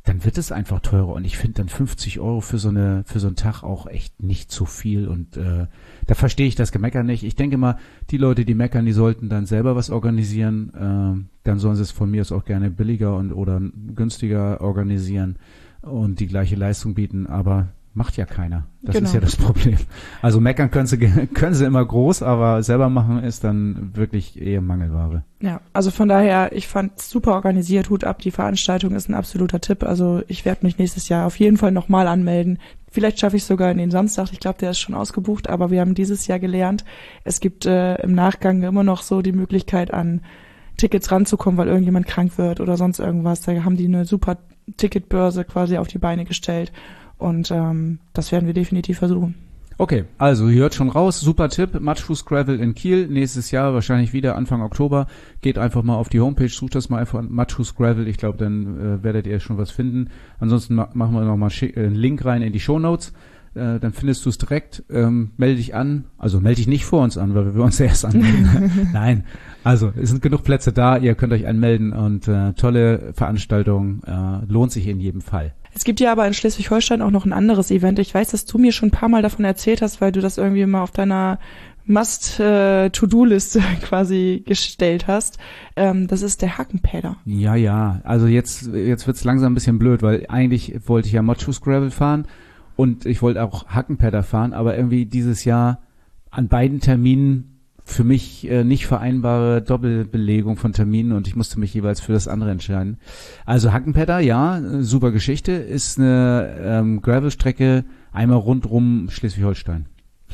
dann wird es einfach teurer. Und ich finde dann fünfzig Euro für so eine, für so einen Tag auch echt nicht zu viel. Und äh, da verstehe ich das Gemecker nicht. Ich denke mal, die Leute, die meckern, die sollten dann selber was organisieren. Ähm, dann sollen sie es von mir aus auch gerne billiger und oder günstiger organisieren und die gleiche Leistung bieten. Aber macht ja keiner. Das genau. ist ja das Problem. Also meckern können sie, können sie immer groß, aber selber machen ist dann wirklich eher Mangelware. Ja, also von daher, ich fand super organisiert, Hut ab, die Veranstaltung ist ein absoluter Tipp. Also ich werde mich nächstes Jahr auf jeden Fall nochmal anmelden. Vielleicht schaffe ich es sogar in den Samstag, ich glaube, der ist schon ausgebucht, aber wir haben dieses Jahr gelernt, es gibt äh, im Nachgang immer noch so die Möglichkeit, an Tickets ranzukommen, weil irgendjemand krank wird oder sonst irgendwas. Da haben die eine super Ticketbörse quasi auf die Beine gestellt. Und ähm, das werden wir definitiv versuchen. Okay, also ihr hört schon raus, super Tipp, Matschfuß Gravel in Kiel, nächstes Jahr wahrscheinlich wieder Anfang Oktober. Geht einfach mal auf die Homepage, sucht das mal einfach Matschfuß Gravel, ich glaube, dann äh, werdet ihr schon was finden. Ansonsten ma- machen wir nochmal äh, einen Link rein in die Shownotes, äh, dann findest du es direkt, ähm, melde dich an, also melde dich nicht vor uns an, weil wir uns erst anmelden. Nein, also es sind genug Plätze da, ihr könnt euch anmelden und äh, tolle Veranstaltung, äh, lohnt sich in jedem Fall. Es gibt ja aber in Schleswig-Holstein auch noch ein anderes Event. Ich weiß, dass du mir schon ein paar Mal davon erzählt hast, weil du das irgendwie mal auf deiner Must-To-Do-Liste quasi gestellt hast. Ähm, das ist der Hackenpäder. Ja, ja. Also jetzt jetzt wird's langsam ein bisschen blöd, weil eigentlich wollte ich ja Matschfuß Gravel fahren und ich wollte auch Hackenpäder fahren, aber irgendwie dieses Jahr an beiden Terminen für mich äh, nicht vereinbare Doppelbelegung von Terminen und ich musste mich jeweils für das andere entscheiden. Also Hackenpäder, ja, super Geschichte, ist eine ähm, Gravelstrecke einmal rundrum Schleswig-Holstein.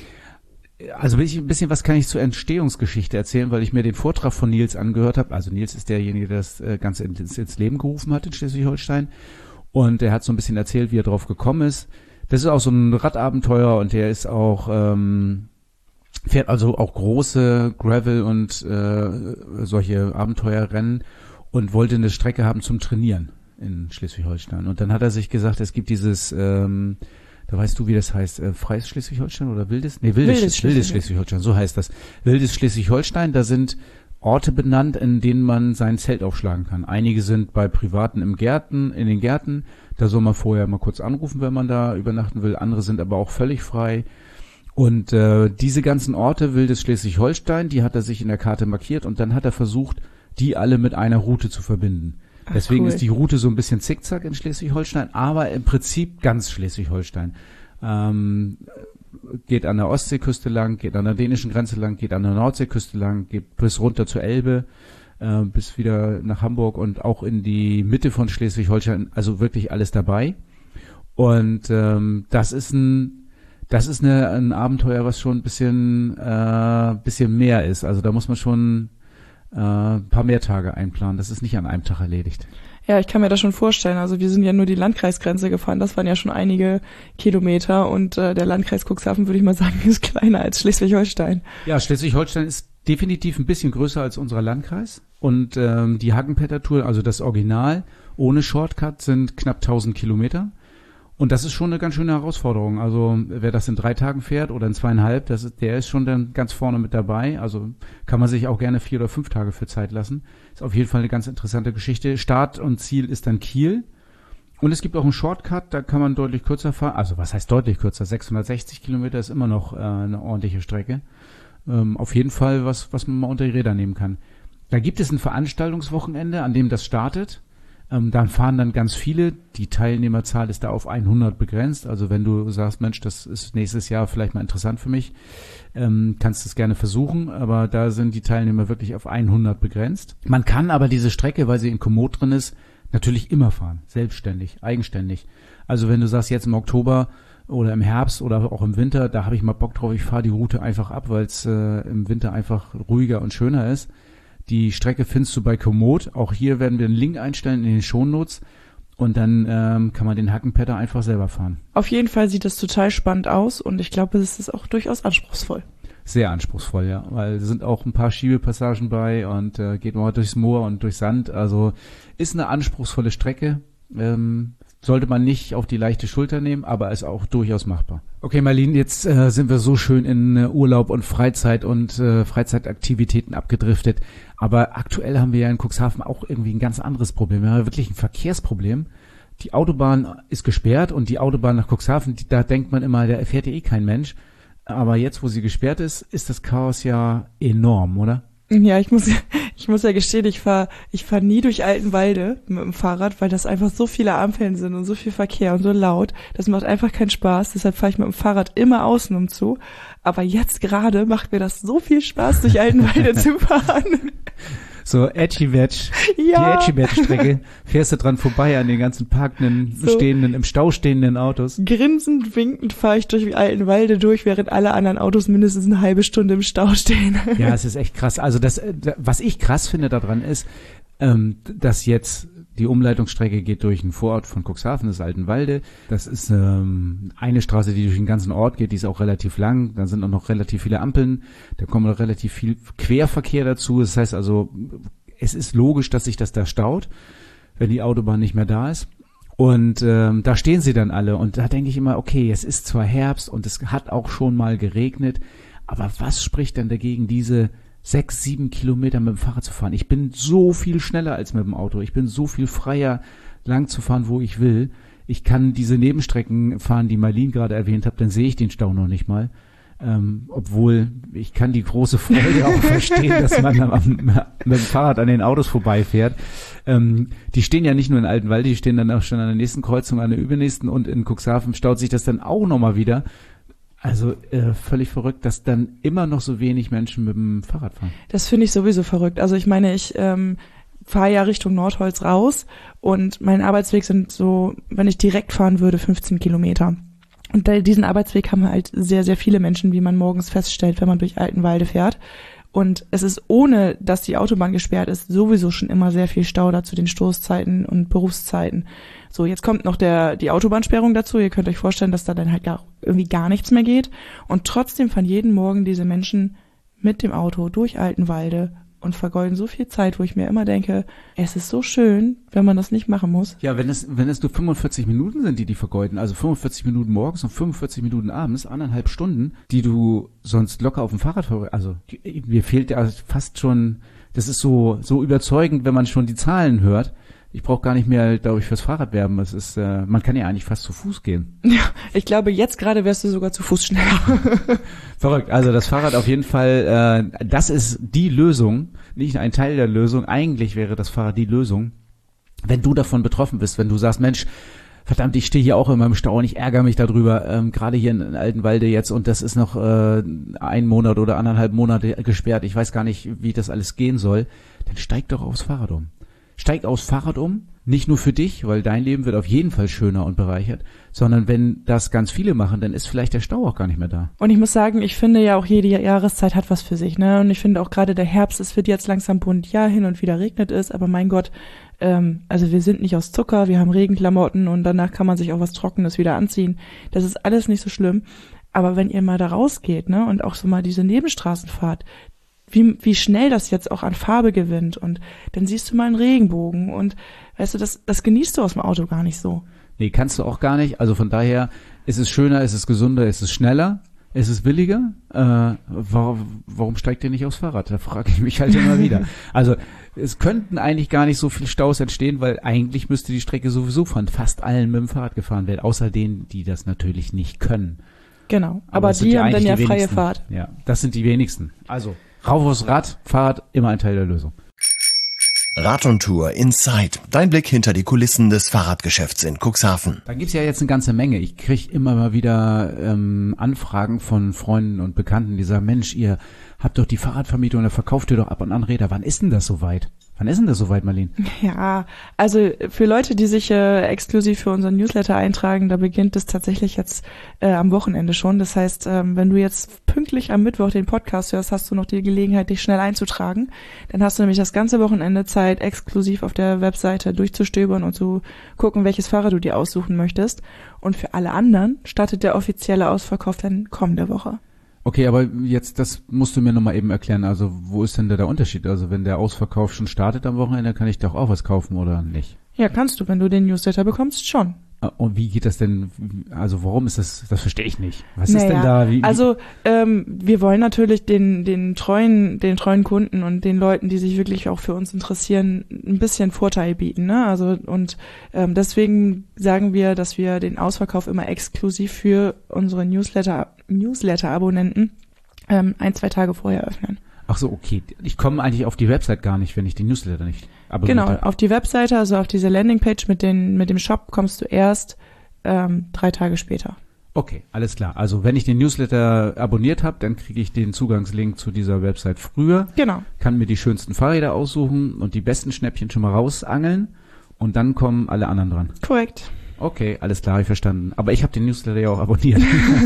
Also ein bisschen was kann ich zur Entstehungsgeschichte erzählen, weil ich mir den Vortrag von Nils angehört habe. Also Nils ist derjenige, der das äh, Ganze ins, ins Leben gerufen hat in Schleswig-Holstein und er hat so ein bisschen erzählt, wie er drauf gekommen ist. Das ist auch so ein Radabenteuer und der ist auch ähm, fährt also auch große Gravel und äh, solche Abenteuerrennen und wollte eine Strecke haben zum Trainieren in Schleswig-Holstein. Und dann hat er sich gesagt, es gibt dieses, ähm, da weißt du, wie das heißt, äh, Freies Schleswig-Holstein oder Wildes? Nee, Wildes, Wildes, Wildes Schleswig-Holstein, so heißt das. Wildes Schleswig-Holstein, da sind Orte benannt, in denen man sein Zelt aufschlagen kann. Einige sind bei Privaten im Gärten, in den Gärten, da soll man vorher mal kurz anrufen, wenn man da übernachten will. Andere sind aber auch völlig frei. Und äh, diese ganzen Orte, Wildes Schleswig-Holstein, die hat er sich in der Karte markiert und dann hat er versucht, die alle mit einer Route zu verbinden. Ach, deswegen cool. Ist die Route so ein bisschen zickzack in Schleswig-Holstein, aber im Prinzip ganz Schleswig-Holstein. Ähm, geht an der Ostseeküste lang, geht an der dänischen Grenze lang, geht an der Nordseeküste lang, geht bis runter zur Elbe, äh, bis wieder nach Hamburg und auch in die Mitte von Schleswig-Holstein, also wirklich alles dabei. Und ähm, das ist ein Das ist eine, ein Abenteuer, was schon ein bisschen, äh, bisschen mehr ist. Also da muss man schon äh, ein paar mehr Tage einplanen. Das ist nicht an einem Tag erledigt. Ja, ich kann mir das schon vorstellen. Also wir sind ja nur die Landkreisgrenze gefahren. Das waren ja schon einige Kilometer. Und äh, der Landkreis Cuxhaven, würde ich mal sagen, ist kleiner als Schleswig-Holstein. Ja, Schleswig-Holstein ist definitiv ein bisschen größer als unser Landkreis. Und ähm, die Hackenpäder-Tour, also das Original, ohne Shortcut, sind knapp tausend Kilometer. Und das ist schon eine ganz schöne Herausforderung. Also wer das in drei Tagen fährt oder in zweieinhalb, das ist, der ist schon dann ganz vorne mit dabei. Also kann man sich auch gerne vier oder fünf Tage für Zeit lassen. Ist auf jeden Fall eine ganz interessante Geschichte. Start und Ziel ist dann Kiel. Und es gibt auch einen Shortcut, da kann man deutlich kürzer fahren. Also was heißt deutlich kürzer? sechshundertsechzig Kilometer ist immer noch äh, eine ordentliche Strecke. Ähm, auf jeden Fall was, was man mal unter die Räder nehmen kann. Da gibt es ein Veranstaltungswochenende, an dem das startet. Ähm, dann fahren dann ganz viele. Die Teilnehmerzahl ist da auf hundert begrenzt. Also wenn du sagst, Mensch, das ist nächstes Jahr vielleicht mal interessant für mich, ähm, kannst du es gerne versuchen. Aber da sind die Teilnehmer wirklich auf hundert begrenzt. Man kann aber diese Strecke, weil sie in Komoot drin ist, natürlich immer fahren. Selbstständig, eigenständig. Also wenn du sagst, jetzt im Oktober oder im Herbst oder auch im Winter, da habe ich mal Bock drauf, ich fahre die Route einfach ab, weil es äh, im Winter einfach ruhiger und schöner ist. Die Strecke findest du bei Komoot. Auch hier werden wir einen Link einstellen in den Shownotes und dann ähm, kann man den Hackenpäder einfach selber fahren. Auf jeden Fall sieht das total spannend aus und ich glaube, es ist auch durchaus anspruchsvoll. Sehr anspruchsvoll, ja, weil es sind auch ein paar Schiebepassagen bei und äh, geht mal durchs Moor und durch Sand. Also ist eine anspruchsvolle Strecke. Ähm, sollte man nicht auf die leichte Schulter nehmen, aber ist auch durchaus machbar. Okay, Marlene, jetzt äh, sind wir so schön in äh, Urlaub und Freizeit und äh, Freizeitaktivitäten abgedriftet. Aber aktuell haben wir ja in Cuxhaven auch irgendwie ein ganz anderes Problem. Wir haben ja wirklich ein Verkehrsproblem. die Autobahn ist gesperrt und die Autobahn nach Cuxhaven, die, da denkt man immer, da fährt ja eh kein Mensch. Aber jetzt, wo sie gesperrt ist, ist das Chaos ja enorm, oder? Ja, ich muss, ich muss ja gestehen, ich fahre ich fahr nie durch Altenwalde mit dem Fahrrad, weil das einfach so viele Ampeln sind und so viel Verkehr und so laut. Das macht einfach keinen Spaß. Deshalb fahre ich mit dem Fahrrad immer außenrum zu. Aber jetzt gerade macht mir das so viel Spaß, durch Altenwalde zu fahren. So Edgy-Wedge, Ja. die Edgy-Wedge-Strecke, fährst du dran vorbei an den ganzen parkenden, So. stehenden, im Stau stehenden Autos. Grinsend, winkend fahre ich durch Altenwalde durch, während alle anderen Autos mindestens eine halbe Stunde im Stau stehen. Ja, es ist echt krass. Also das, äh, was ich krass finde daran ist, ähm, dass jetzt die Umleitungsstrecke geht durch einen Vorort von Cuxhaven, das ist Altenwalde. Das ist ähm, eine Straße, die durch den ganzen Ort geht, die ist auch relativ lang. Da sind auch noch relativ viele Ampeln. Da kommt noch relativ viel Querverkehr dazu. Das heißt also, es ist logisch, dass sich das da staut, wenn die Autobahn nicht mehr da ist. Und ähm, da stehen sie dann alle. Und da denke ich immer, okay, es ist zwar Herbst und es hat auch schon mal geregnet, aber was spricht denn dagegen, diese sechs, sieben Kilometer mit dem Fahrrad zu fahren? Ich bin so viel schneller als mit dem Auto. Ich bin so viel freier, lang zu fahren, wo ich will. Ich kann diese Nebenstrecken fahren, die Marlene gerade erwähnt hat, dann sehe ich den Stau noch nicht mal. Ähm, obwohl, ich kann die große Freude auch verstehen, dass man am, mit dem Fahrrad an den Autos vorbeifährt. Ähm, die stehen ja nicht nur in Altenwalde, die stehen dann auch schon an der nächsten Kreuzung, an der übernächsten, und in Cuxhaven staut sich das dann auch nochmal wieder. Also äh, völlig verrückt, dass dann immer noch so wenig Menschen mit dem Fahrrad fahren. Das finde ich sowieso verrückt. Also ich meine, ich ähm, fahre ja Richtung Nordholz raus und mein Arbeitsweg sind so, wenn ich direkt fahren würde, fünfzehn Kilometer. Und da, diesen Arbeitsweg haben halt sehr, sehr viele Menschen, wie man morgens feststellt, wenn man durch Altenwalde fährt. Und es ist, ohne dass die Autobahn gesperrt ist, sowieso schon immer sehr viel Stau da zu den Stoßzeiten und Berufszeiten. So, jetzt kommt noch der die Autobahnsperrung dazu. Ihr könnt euch vorstellen, dass da dann halt gar, irgendwie gar nichts mehr geht. Und trotzdem fahren jeden Morgen diese Menschen mit dem Auto durch Altenwalde und vergeuden so viel Zeit, wo ich mir immer denke, es ist so schön, wenn man das nicht machen muss. Ja, wenn es wenn es nur fünfundvierzig Minuten sind, die die vergeuden, also fünfundvierzig Minuten morgens und fünfundvierzig Minuten abends, anderthalb Stunden, die du sonst locker auf dem Fahrrad ver- also die, mir fehlt ja fast schon, das ist so so überzeugend, wenn man schon die Zahlen hört. Ich brauche gar nicht mehr, glaube ich, fürs Fahrrad werben. Es ist, äh, man kann ja eigentlich fast zu Fuß gehen. Ja, ich glaube, jetzt gerade wärst du sogar zu Fuß schneller. Verrückt. Also das Fahrrad auf jeden Fall, äh, das ist die Lösung, nicht ein Teil der Lösung. Eigentlich wäre das Fahrrad die Lösung, wenn du davon betroffen bist, wenn du sagst, Mensch, verdammt, ich stehe hier auch immer im Stau und ich ärgere mich darüber, ähm, gerade hier in Altenwalde jetzt, und das ist noch äh, ein Monat oder anderthalb Monate gesperrt. Ich weiß gar nicht, wie das alles gehen soll. Dann steig doch aufs Fahrrad um. Steig aufs Fahrrad um, nicht nur für dich, weil dein Leben wird auf jeden Fall schöner und bereichert, sondern wenn das ganz viele machen, dann ist vielleicht der Stau auch gar nicht mehr da. Und ich muss sagen, ich finde ja auch jede Jahreszeit hat was für sich, ne? Und ich finde auch gerade der Herbst, es wird jetzt langsam bunt, ja, hin und wieder regnet es, aber mein Gott, ähm, also wir sind nicht aus Zucker, wir haben Regenklamotten und danach kann man sich auch was Trockenes wieder anziehen. Das ist alles nicht so schlimm. Aber wenn ihr mal da rausgeht, ne, und auch so mal diese Nebenstraßen fahrt, wie, wie schnell das jetzt auch an Farbe gewinnt, und dann siehst du mal einen Regenbogen und weißt du, das, das genießt du aus dem Auto gar nicht so. Nee, kannst du auch gar nicht. Also von daher ist es schöner, ist es gesunder, ist es schneller, ist es billiger. Äh, warum, warum steigt ihr nicht aufs Fahrrad? Da frage ich mich halt immer wieder. Also es könnten eigentlich gar nicht so viele Staus entstehen, weil eigentlich müsste die Strecke sowieso von fast allen mit dem Fahrrad gefahren werden, außer denen, die das natürlich nicht können. Genau, aber, aber die haben dann ja freie wenigsten. Fahrt. Ja, das sind die wenigsten. Also rauf aufs Rad, Fahrrad, immer ein Teil der Lösung. Rad und Tour Inside. Dein Blick hinter die Kulissen des Fahrradgeschäfts in Cuxhaven. Da gibt's ja jetzt eine ganze Menge. Ich kriege immer mal wieder ähm, Anfragen von Freunden und Bekannten, die sagen, Mensch, ihr habt doch die Fahrradvermietung, da verkauft ihr doch ab und an Räder. Wann ist denn das soweit? Wann ist denn das soweit, Marlene? Ja, also für Leute, die sich äh, exklusiv für unseren Newsletter eintragen, da beginnt es tatsächlich jetzt äh, am Wochenende schon. Das heißt, ähm, wenn du jetzt pünktlich am Mittwoch den Podcast hörst, hast du noch die Gelegenheit, dich schnell einzutragen. Dann hast du nämlich das ganze Wochenende Zeit, exklusiv auf der Webseite durchzustöbern und zu gucken, welches Fahrrad du dir aussuchen möchtest. Und für alle anderen startet der offizielle Ausverkauf dann kommende Woche. Okay, aber jetzt, das musst du mir nochmal eben erklären. Also wo ist denn da der Unterschied? Also wenn der Ausverkauf schon startet am Wochenende, kann ich doch auch was kaufen oder nicht? Ja, kannst du, wenn du den Newsletter bekommst, schon. Und wie geht das denn, also warum ist das, das verstehe ich nicht. Was naja, ist denn da? Wie, wie? Also ähm, wir wollen natürlich den den treuen den treuen Kunden und den Leuten, die sich wirklich auch für uns interessieren, ein bisschen Vorteil bieten. Ne? Also und ähm, deswegen sagen wir, dass wir den Ausverkauf immer exklusiv für unsere Newsletter Newsletter-Abonnenten ähm, ein, zwei Tage vorher öffnen. Ach so, okay. Ich komme eigentlich auf die Website gar nicht, wenn ich den Newsletter nicht abonniere. Genau, auf die Webseite, also auf diese Landingpage mit den mit dem Shop kommst du erst ähm, drei Tage später. Okay, alles klar. Also wenn ich den Newsletter abonniert habe, dann kriege ich den Zugangslink zu dieser Website früher. Genau. Kann mir die schönsten Fahrräder aussuchen und die besten Schnäppchen schon mal rausangeln und dann kommen alle anderen dran. Korrekt. Okay, alles klar, hab ich verstanden. Aber ich habe den Newsletter ja auch abonniert.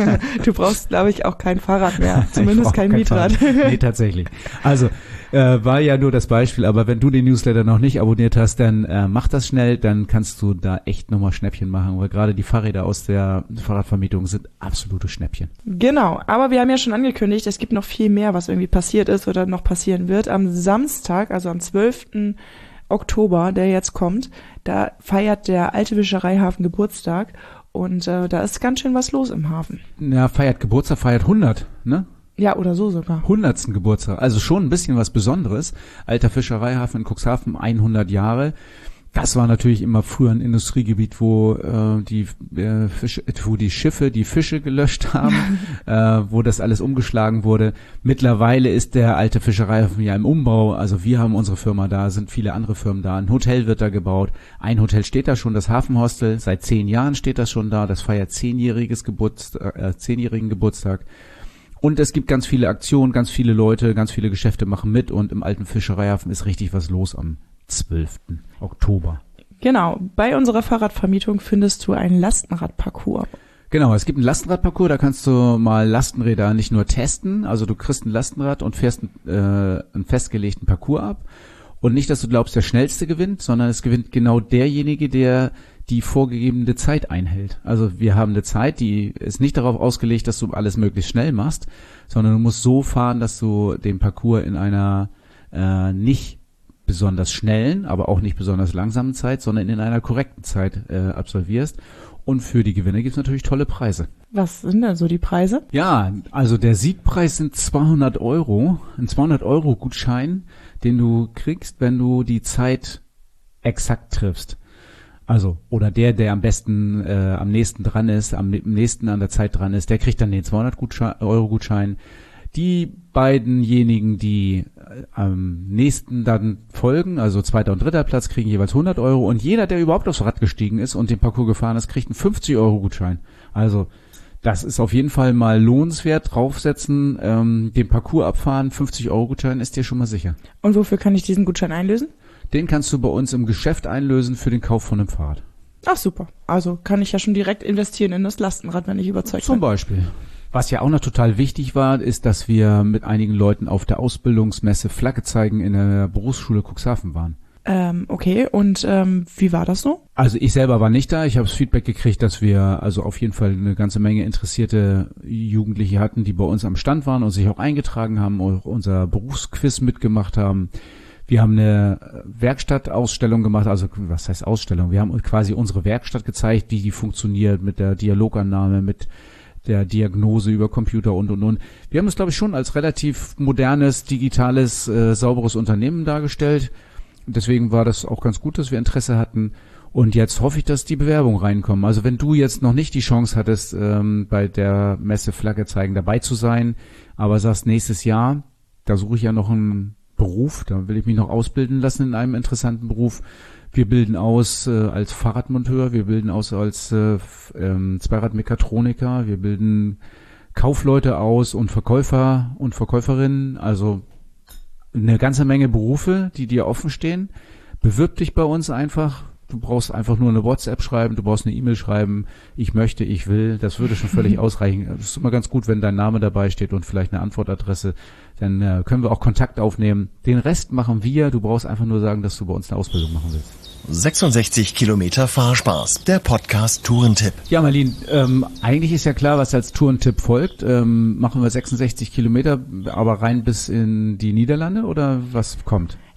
Du brauchst, glaube ich, auch kein Fahrrad mehr. Zumindest kein, kein Mietrad. Fahrrad. Nee, tatsächlich. Also, äh, war ja nur das Beispiel, aber wenn du den Newsletter noch nicht abonniert hast, dann äh, mach das schnell, dann kannst du da echt nochmal Schnäppchen machen, weil gerade die Fahrräder aus der Fahrradvermietung sind absolute Schnäppchen. Genau, aber wir haben ja schon angekündigt, es gibt noch viel mehr, was irgendwie passiert ist oder noch passieren wird. Am Samstag, also am zwölften Oktober, der jetzt kommt, da feiert der Alte Fischereihafen Geburtstag und äh, da ist ganz schön was los im Hafen. Ja, feiert Geburtstag, feiert hundert, ne? Ja, oder so sogar. hundertsten Geburtstag, also schon ein bisschen was Besonderes. Alter Fischereihafen in Cuxhaven, hundert Jahre. Das war natürlich immer früher ein Industriegebiet, wo äh, die äh, Fische, wo die Schiffe die Fische gelöscht haben, äh, wo das alles umgeschlagen wurde. Mittlerweile ist der alte Fischereihafen ja im Umbau. Also wir haben unsere Firma da, sind viele andere Firmen da. Ein Hotel wird da gebaut. Ein Hotel steht da schon, das Hafenhostel. Seit zehn Jahren steht das schon da. Das feiert zehnjähriges Geburtstag, äh, zehnjährigen Geburtstag. Und es gibt ganz viele Aktionen, ganz viele Leute, ganz viele Geschäfte machen mit. Und im alten Fischereihafen ist richtig was los am zwölften Oktober. Genau, bei unserer Fahrradvermietung findest du einen Lastenradparcours. Genau, es gibt einen Lastenradparcours, da kannst du mal Lastenräder nicht nur testen, also du kriegst ein Lastenrad und fährst einen, äh, einen festgelegten Parcours ab. Und nicht, dass du glaubst, der Schnellste gewinnt, sondern es gewinnt genau derjenige, der die vorgegebene Zeit einhält. Also wir haben eine Zeit, die ist nicht darauf ausgelegt, dass du alles möglichst schnell machst, sondern du musst so fahren, dass du den Parcours in einer äh, nicht besonders schnellen, aber auch nicht besonders langsamen Zeit, sondern in einer korrekten Zeit äh, absolvierst. Und für die Gewinner gibt's natürlich tolle Preise. Was sind denn so die Preise? Ja, also der Siegpreis sind zweihundert Euro, ein zweihundert Euro Gutschein, den du kriegst, wenn du die Zeit exakt triffst. Also, oder der, der am besten, äh, am nächsten dran ist, am nächsten an der Zeit dran ist, der kriegt dann den zweihundert Euro Gutschein. Die beidenjenigen, die äh, am nächsten dann folgen, also zweiter und dritter Platz, kriegen jeweils hundert Euro und jeder, der überhaupt aufs Rad gestiegen ist und den Parcours gefahren ist, kriegt einen fünfzig Euro Gutschein. Also das ist auf jeden Fall mal lohnenswert, draufsetzen, ähm, den Parcours abfahren, fünfzig Euro Gutschein ist dir schon mal sicher. Und wofür kann ich diesen Gutschein einlösen? Den kannst du bei uns im Geschäft einlösen für den Kauf von einem Fahrrad. Ach super, also kann ich ja schon direkt investieren in das Lastenrad, wenn ich überzeugt Zum bin. Zum Beispiel. Was ja auch noch total wichtig war, ist, dass wir mit einigen Leuten auf der Ausbildungsmesse Flagge zeigen in der Berufsschule Cuxhaven waren. Ähm, okay, und ähm, wie war das so? Also ich selber war nicht da. Ich habe das Feedback gekriegt, dass wir also auf jeden Fall eine ganze Menge interessierte Jugendliche hatten, die bei uns am Stand waren und sich auch eingetragen haben, auch unser Berufsquiz mitgemacht haben. Wir haben eine Werkstattausstellung gemacht, also was heißt Ausstellung? Wir haben quasi unsere Werkstatt gezeigt, wie die funktioniert mit der Dialogannahme, mit der Diagnose über Computer und, und, und. Wir haben es, glaube ich, schon als relativ modernes, digitales, äh, sauberes Unternehmen dargestellt. Deswegen war das auch ganz gut, dass wir Interesse hatten. Und jetzt hoffe ich, dass die Bewerbungen reinkommen. Also wenn du jetzt noch nicht die Chance hattest, ähm, bei der Messe Flagge zeigen dabei zu sein, aber sagst, nächstes Jahr, da suche ich ja noch einen Beruf, da will ich mich noch ausbilden lassen in einem interessanten Beruf. Wir bilden aus äh, als Fahrradmonteur, wir bilden aus als äh, ähm, Zweiradmechatroniker, wir bilden Kaufleute aus und Verkäufer und Verkäuferinnen, also eine ganze Menge Berufe, die dir offen stehen. Bewirb dich bei uns einfach. Du brauchst einfach nur eine WhatsApp schreiben, du brauchst eine E-Mail schreiben, ich möchte, ich will, das würde schon völlig ausreichen. Es ist immer ganz gut, wenn dein Name dabei steht und vielleicht eine Antwortadresse, dann äh, können wir auch Kontakt aufnehmen. Den Rest machen wir, du brauchst einfach nur sagen, dass du bei uns eine Ausbildung machen willst. sechsundsechzig Kilometer Fahrspaß, der Podcast Tourentipp. Ja, Marlene, ähm, eigentlich ist ja klar, was als Tourentipp folgt. Ähm, machen wir sechsundsechzig Kilometer, aber rein bis in die Niederlande oder was kommt?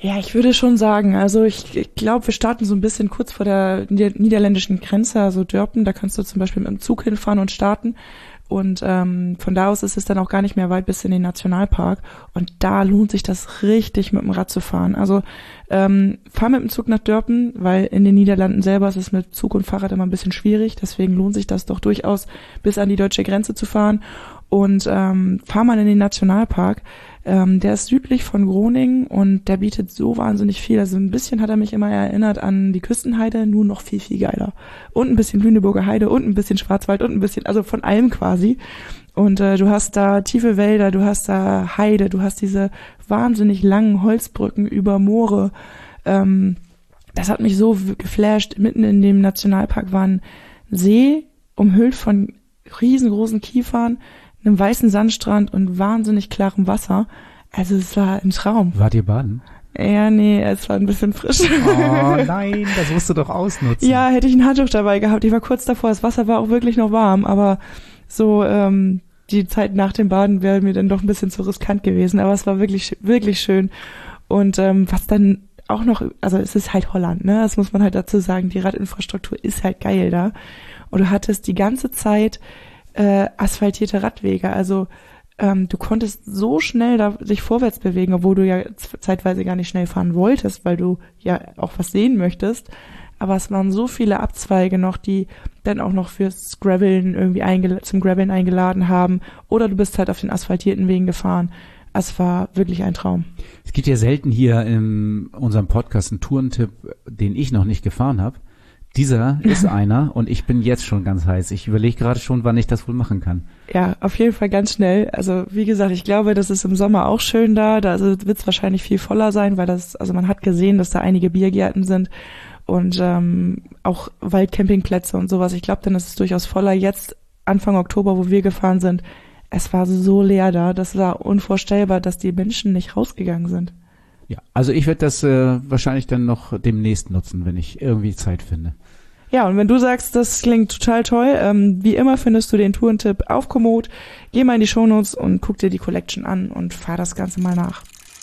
Ja, ich würde schon sagen, also ich, ich glaube, wir starten so ein bisschen kurz vor der niederländischen Grenze, also Dorpen, da kannst du zum Beispiel mit dem Zug hinfahren und starten. Und ähm, von da aus ist es dann auch gar nicht mehr weit bis in den Nationalpark. Und da lohnt sich das richtig, mit dem Rad zu fahren. Also ähm, fahr mit dem Zug nach Dorpen, weil in den Niederlanden selber ist es mit Zug und Fahrrad immer ein bisschen schwierig. Deswegen lohnt sich das doch durchaus, bis an die deutsche Grenze zu fahren. Und ähm, fahr mal in den Nationalpark. Ähm, der ist südlich von Groningen und der bietet so wahnsinnig viel. Also ein bisschen hat er mich immer erinnert an die Küstenheide, nur noch viel, viel geiler. Und ein bisschen Lüneburger Heide und ein bisschen Schwarzwald und ein bisschen, also von allem quasi. Und äh, du hast da tiefe Wälder, du hast da Heide, du hast diese wahnsinnig langen Holzbrücken über Moore. Ähm, das hat mich so geflasht. Mitten in dem Nationalpark war ein See, umhüllt von riesengroßen Kiefern, einem weißen Sandstrand und wahnsinnig klarem Wasser. Also es war ein Traum. Wart ihr baden? Ja, nee, es war ein bisschen frisch. Oh nein, das musst du doch ausnutzen. Ja, hätte ich ein Handtuch dabei gehabt. Ich war kurz davor, das Wasser war auch wirklich noch warm, aber so ähm, die Zeit nach dem Baden wäre mir dann doch ein bisschen zu riskant gewesen. Aber es war wirklich, wirklich schön. Und ähm, was dann auch noch, also es ist halt Holland, ne? Das muss man halt dazu sagen. Die Radinfrastruktur ist halt geil da. Und du hattest die ganze Zeit Äh, asphaltierte Radwege, also ähm, du konntest so schnell da sich vorwärts bewegen, obwohl du ja z- zeitweise gar nicht schnell fahren wolltest, weil du ja auch was sehen möchtest, aber es waren so viele Abzweige noch, die dann auch noch fürs Graveln irgendwie eingel- zum Graveln eingeladen haben, oder du bist halt auf den asphaltierten Wegen gefahren. Es war wirklich ein Traum. Es gibt ja selten hier in unserem Podcast einen Tourentipp, den ich noch nicht gefahren habe. Dieser ist einer und ich bin jetzt schon ganz heiß. Ich überlege gerade schon, wann ich das wohl machen kann. Ja, auf jeden Fall ganz schnell. Also wie gesagt, ich glaube, das ist im Sommer auch schön da. Da also wird es wahrscheinlich viel voller sein, weil das, also man hat gesehen, dass da einige Biergärten sind und ähm, auch Waldcampingplätze und sowas. Ich glaube, dann ist es durchaus voller. Jetzt Anfang Oktober, wo wir gefahren sind, es war so leer da. Das war unvorstellbar, dass die Menschen nicht rausgegangen sind. Ja, also ich werde das äh, wahrscheinlich dann noch demnächst nutzen, wenn ich irgendwie Zeit finde. Ja, und wenn du sagst, das klingt total toll, ähm, wie immer findest du den Tourentipp auf Komoot. Geh mal in die Shownotes und guck dir die Collection an und fahr das Ganze mal nach.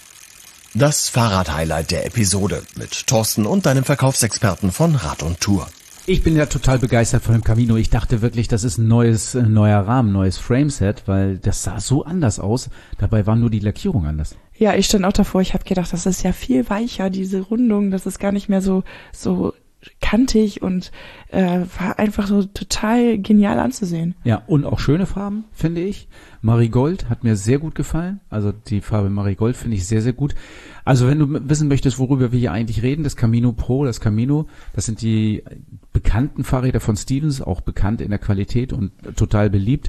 Das Fahrrad-Highlight der Episode mit Thorsten und deinem Verkaufsexperten von Rad und Tour. Ich bin ja total begeistert von dem Camino. Ich dachte wirklich, das ist ein neues, ein neuer Rahmen, neues Frameset, weil das sah so anders aus. Dabei war nur die Lackierung anders. Ja, ich stand auch davor. Ich habe gedacht, das ist ja viel weicher, diese Rundung. Das ist gar nicht mehr so so kantig und äh, war einfach so total genial anzusehen. Ja, und auch schöne Farben, finde ich. Marigold hat mir sehr gut gefallen. Also die Farbe Marigold finde ich sehr, sehr gut. Also wenn du wissen möchtest, worüber wir hier eigentlich reden, das Camino Pro, das Camino, das sind die bekannten Fahrräder von Stevens, auch bekannt in der Qualität und total beliebt.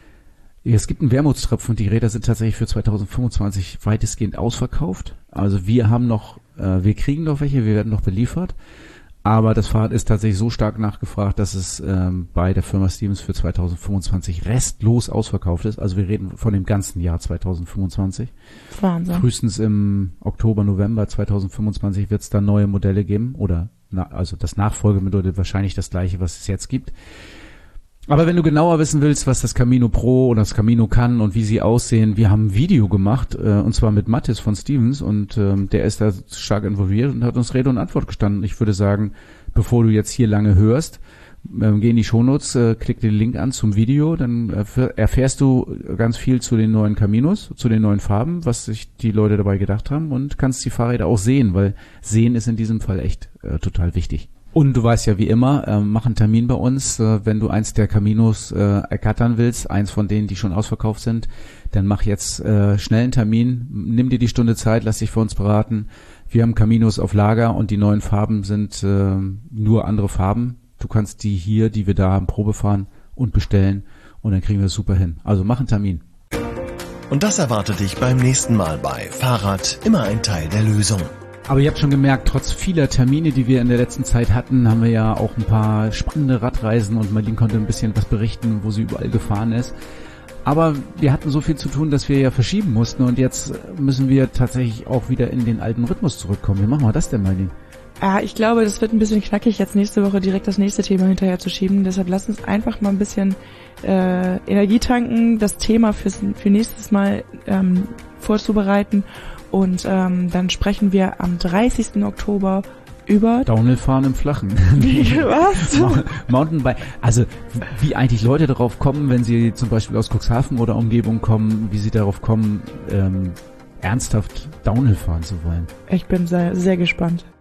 Es gibt einen Wermutstropfen und die Räder sind tatsächlich für zwanzig fünfundzwanzig weitestgehend ausverkauft. Also wir haben noch, äh, wir kriegen noch welche, wir werden noch beliefert. Aber das Fahrrad ist tatsächlich so stark nachgefragt, dass es ähm, bei der Firma Stevens für zwanzig fünfundzwanzig restlos ausverkauft ist. Also wir reden von dem ganzen Jahr zwanzig fünfundzwanzig. Wahnsinn. Frühestens im Oktober, November zwanzig fünfundzwanzig wird es dann neue Modelle geben. Oder na, also das Nachfolgemodell wahrscheinlich das gleiche, was es jetzt gibt. Aber wenn du genauer wissen willst, was das Camino Pro oder das Camino kann und wie sie aussehen, wir haben ein Video gemacht, äh, und zwar mit Mathis von Stevens und ähm, der ist da stark involviert und hat uns Rede und Antwort gestanden. Ich würde sagen, bevor du jetzt hier lange hörst, ähm, geh in die Shownotes, äh, klick den Link an zum Video, dann äh, erfährst du ganz viel zu den neuen Caminos, zu den neuen Farben, was sich die Leute dabei gedacht haben und kannst die Fahrräder auch sehen, weil sehen ist in diesem Fall echt äh, total wichtig. Und du weißt ja wie immer, äh, mach einen Termin bei uns, äh, wenn du eins der Caminos äh, ergattern willst, eins von denen, die schon ausverkauft sind, dann mach jetzt äh, schnell einen Termin, nimm dir die Stunde Zeit, lass dich für uns beraten. Wir haben Caminos auf Lager und die neuen Farben sind äh, nur andere Farben. Du kannst die hier, die wir da haben, Probe fahren und bestellen und dann kriegen wir es super hin. Also mach einen Termin. Und das erwartet dich beim nächsten Mal bei Fahrrad, immer ein Teil der Lösung. Aber ihr habt schon gemerkt, trotz vieler Termine, die wir in der letzten Zeit hatten, haben wir ja auch ein paar spannende Radreisen und Marlene konnte ein bisschen was berichten, wo sie überall gefahren ist. Aber wir hatten so viel zu tun, dass wir ja verschieben mussten und jetzt müssen wir tatsächlich auch wieder in den alten Rhythmus zurückkommen. Wie machen wir das denn, Marlene? Ja, ich glaube, das wird ein bisschen knackig, jetzt nächste Woche direkt das nächste Thema hinterher zu schieben. Deshalb lass uns einfach mal ein bisschen äh, Energie tanken, das Thema fürs, für nächstes Mal ähm, vorzubereiten Und ähm, dann sprechen wir am dreißigsten Oktober über Downhill-Fahren im Flachen. Wie, was? Mountainbike. Also wie eigentlich Leute darauf kommen, wenn sie zum Beispiel aus Cuxhaven oder Umgebung kommen, wie sie darauf kommen, ähm, ernsthaft Downhill fahren zu wollen. Ich bin sehr, sehr gespannt.